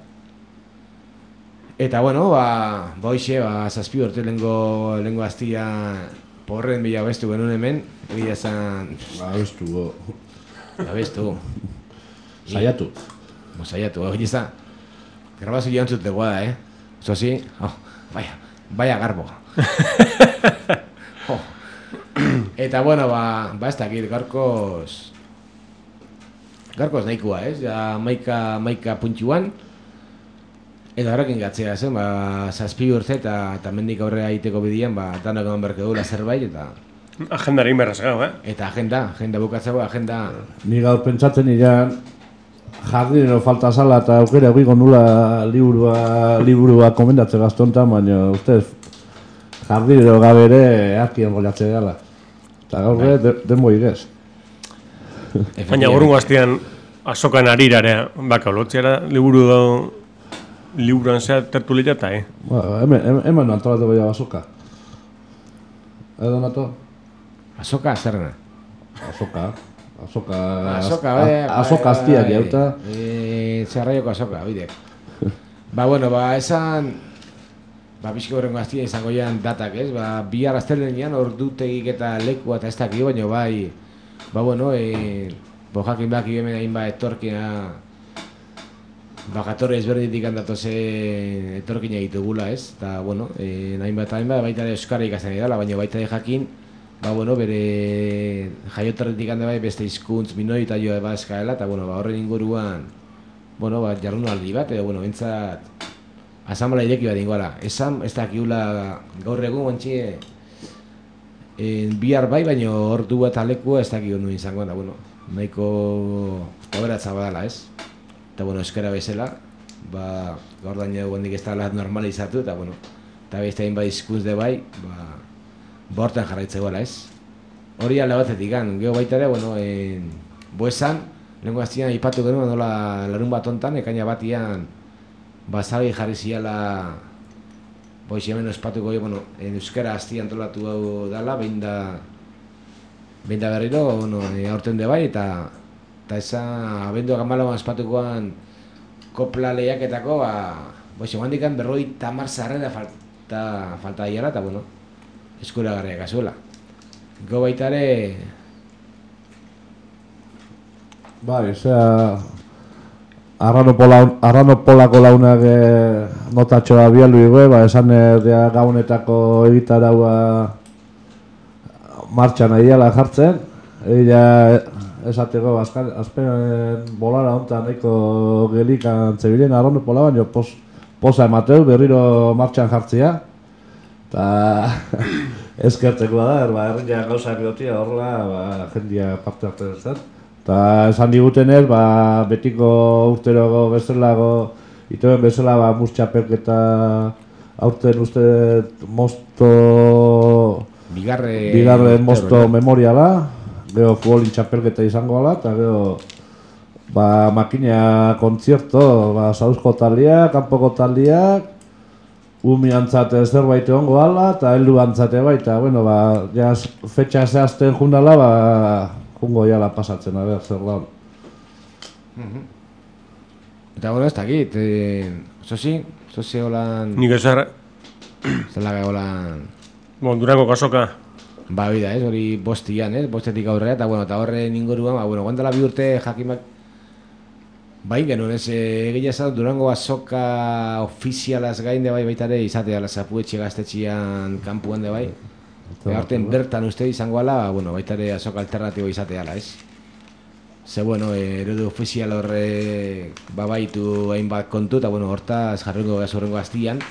Eta bueno, ba, Boixe, ba, zazpi urte lengo, lengo aztia porren bila bestu genuen hemen, egia esan... Ba, bestu, go. Ba, bestu. Saiatu. Bo, saiatu, hori izan. Grabazio joan zute guada, eh? Oso si, oh, vaya, vaya garbo. oh. Eta bueno, ba, ba ez dakit, garkoz... Garkoz nahikoa, ez? Ja, maika, maika puntxuan. Eta horrekin gatzea zen, ba, zazpi urte eta, eta mendik aurrera egiteko bidean, ba, danak eman berke duela zerbait, eta... Agenda egin berraz gau, eh? Eta agenda, agenda bukatzeko, agenda... Ni gaur pentsatzen iran, jardinero falta zala eta aukera egigo nula liburua, liburua komendatze gaztontan, baina ustez jardinero gabe ere arkian golatze gala. Eta gaur ere, denboi gez. Baina gorungo hastian azokan arirarea, baka, lotziara liburu da, liburuan zea tertulia eta, eh? Ba, hemen, hemen antolatuko ja azoka. Edo nato? Azoka, zerrena? Azoka. Azoka... Azoka, bai, azoka aztiak jauta. Zerraioko azoka, bidek. Ba, bueno, ba, esan... Ba, bizko horrengo aztia izango jan datak, ez? Ba, bihar astelenean ordutegik eta lekua eta ez dakio, baina bai... Ba, bueno, e... Bo, jakin baki hemen hainba etorkina... Ba, jatorre ezberditik handatoze etorkina ditugula, ez? Eta, bueno, e, hainbat eta hainbat baita ere euskara ikasten edala, baina baita ere jakin... Ba, bueno, bere jaioterretik handa bai beste hizkuntz minoritario eba eskaela, eta, bueno, ba, horren inguruan... Bueno, ba, jardunaldi bat, edo, bueno, bentsat... Asamblea ireki bat ingoala. Esan, ez dakiula gaur egun guantxe e, bihar bai, baina ordu bat alekua ez dakio nuen izango da, bueno, nahiko oberatza badala, ez? Eta, bueno, euskara bezala, ba, gaur daño guendik ez da normalizatu, eta, bueno, eta beste hain bai hizkuntz de bai, ba, bortan jarraitzeko gala, ez? Hori alde batetik gan, geho baita ere, bueno, en, boesan, lehenko aztian aipatu genuen, nola larun bat ontan, ekaina batian, Basabi jarri ziala, boiz hemen ospatuko, bueno, en euskara azti antolatu hau dala, behin da, behin da berriro, bueno, e, aurten de bai, eta eta eza, abenduak amalagoan ospatukoan kopla lehiaketako, ba, boiz eman dikan berroi tamar zarrera falta, falta diala, eta, bueno, eskuragarriak azuela. Go baita ere... Bai, zera... Arranopolako launak e, notatxoa bialdu igue, ba, esan erdea gaunetako egitaraua martxan aiala jartzen. Ella esateko, azken, azpen bolara hontan nahiko gelikan zebilen Arranopola, baina pos, posa emateu, berriro martxan jartzea. Eta eskertzekoa da, erba, herriak gauzak egotia horrela, ba, jendia parte hartzen zen. Eta esan digutenez, ba, betiko urtero bezalago, itoen bezala, ba, mus txapelketa aurten uste mosto... Bigarre... Bigarre mosto memoriala, gero futbolin txapelketa izango ala, eta gero... Ba, makina kontzierto, ba, sauzko taldiak, kanpoko taldiak, umi antzate zerbait egongo ala, eta heldu antzate baita, bueno, ba, ja, fetxa zehazten jundala, ba... Jungo jala pasatzen, a ber, zer da. Uh-huh. Eta, bueno, ez dakit, eh, zozi, zozi holan... Nik ez erra... Zelaga holan... Bon, Durango kasoka. Ba, bida, ez, hori bostian, ez, bostetik aurrera, eta, bueno, eta horren inguruan, ba, bueno, guantala bi urte jakimak... Bain genuen, ez, egia esan, Durango azoka ofizialaz gain de bai baita ere, izatea, Zapuetxe gaztetxian kampuan de bai. Horten bertan uste izango ala, bueno, baita ere azoka alternatibo izateala, ez? Ze, bueno, eredu ofizial horre babaitu hainbat kontu, eta, bueno, hortaz jarrengo gazurrengo aztian.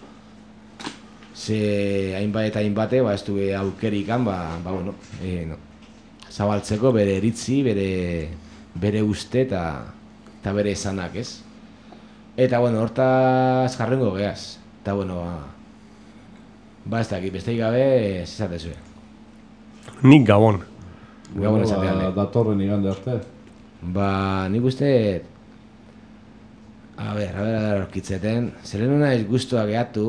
Ze hainbat eta hainbate, ba, ez du aukerikan, ba, ba, bueno, e, no. Zabaltzeko bere eritzi, bere, bere uste eta, eta bere esanak, ez? Eta, bueno, hortaz jarrengo geaz, eta, bueno, ba, Ba, ez dakit, besteik gabe, ez esatezue. Nik Gabon. Gabon esatean, ba, datorren igande arte. Ba, nik uste... A ber, a ber, a ber, orkitzeten. Zerenuna ez guztua gehatu.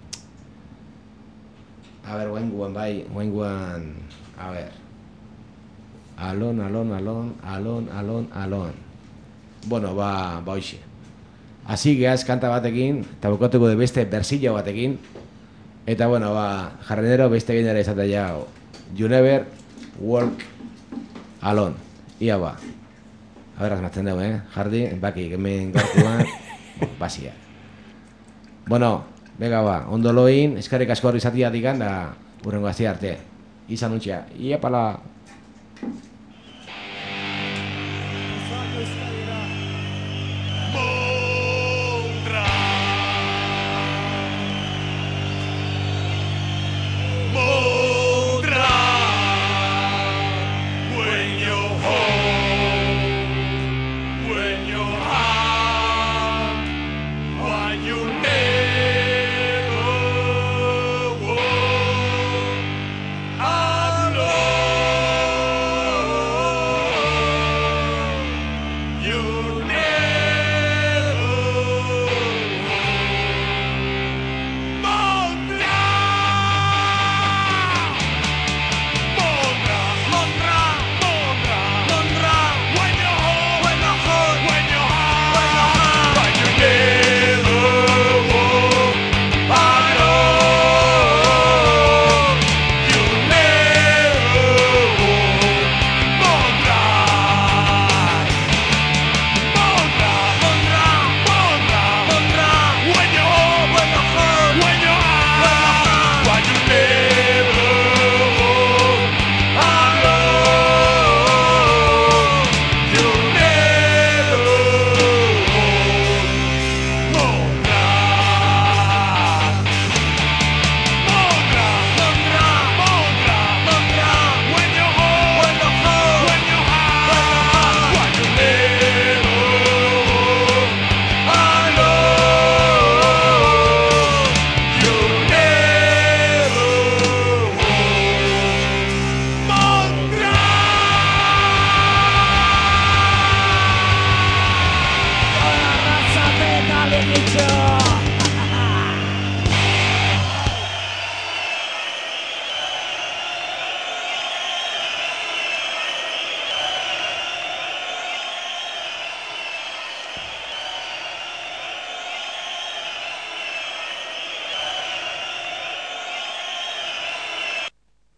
A ber, guain bai, guain guan... A ber... Alon, alon, alon, alon, alon, alon. Bueno, ba, ba hoxe. Asi gehaz kanta batekin, eta bukatuko de beste bersillo batekin. Eta, bueno, ba, jarrenero beste ginera izatea jau. You never walk alone. Ia ba. A ber, asmatzen dugu, eh? Jardi, baki, hemen gorkuan, basia. Bueno, venga ba, ondo loin, eskarrik asko horri zatiatik da, burrengo azia arte. Izan untxea. Ia pala.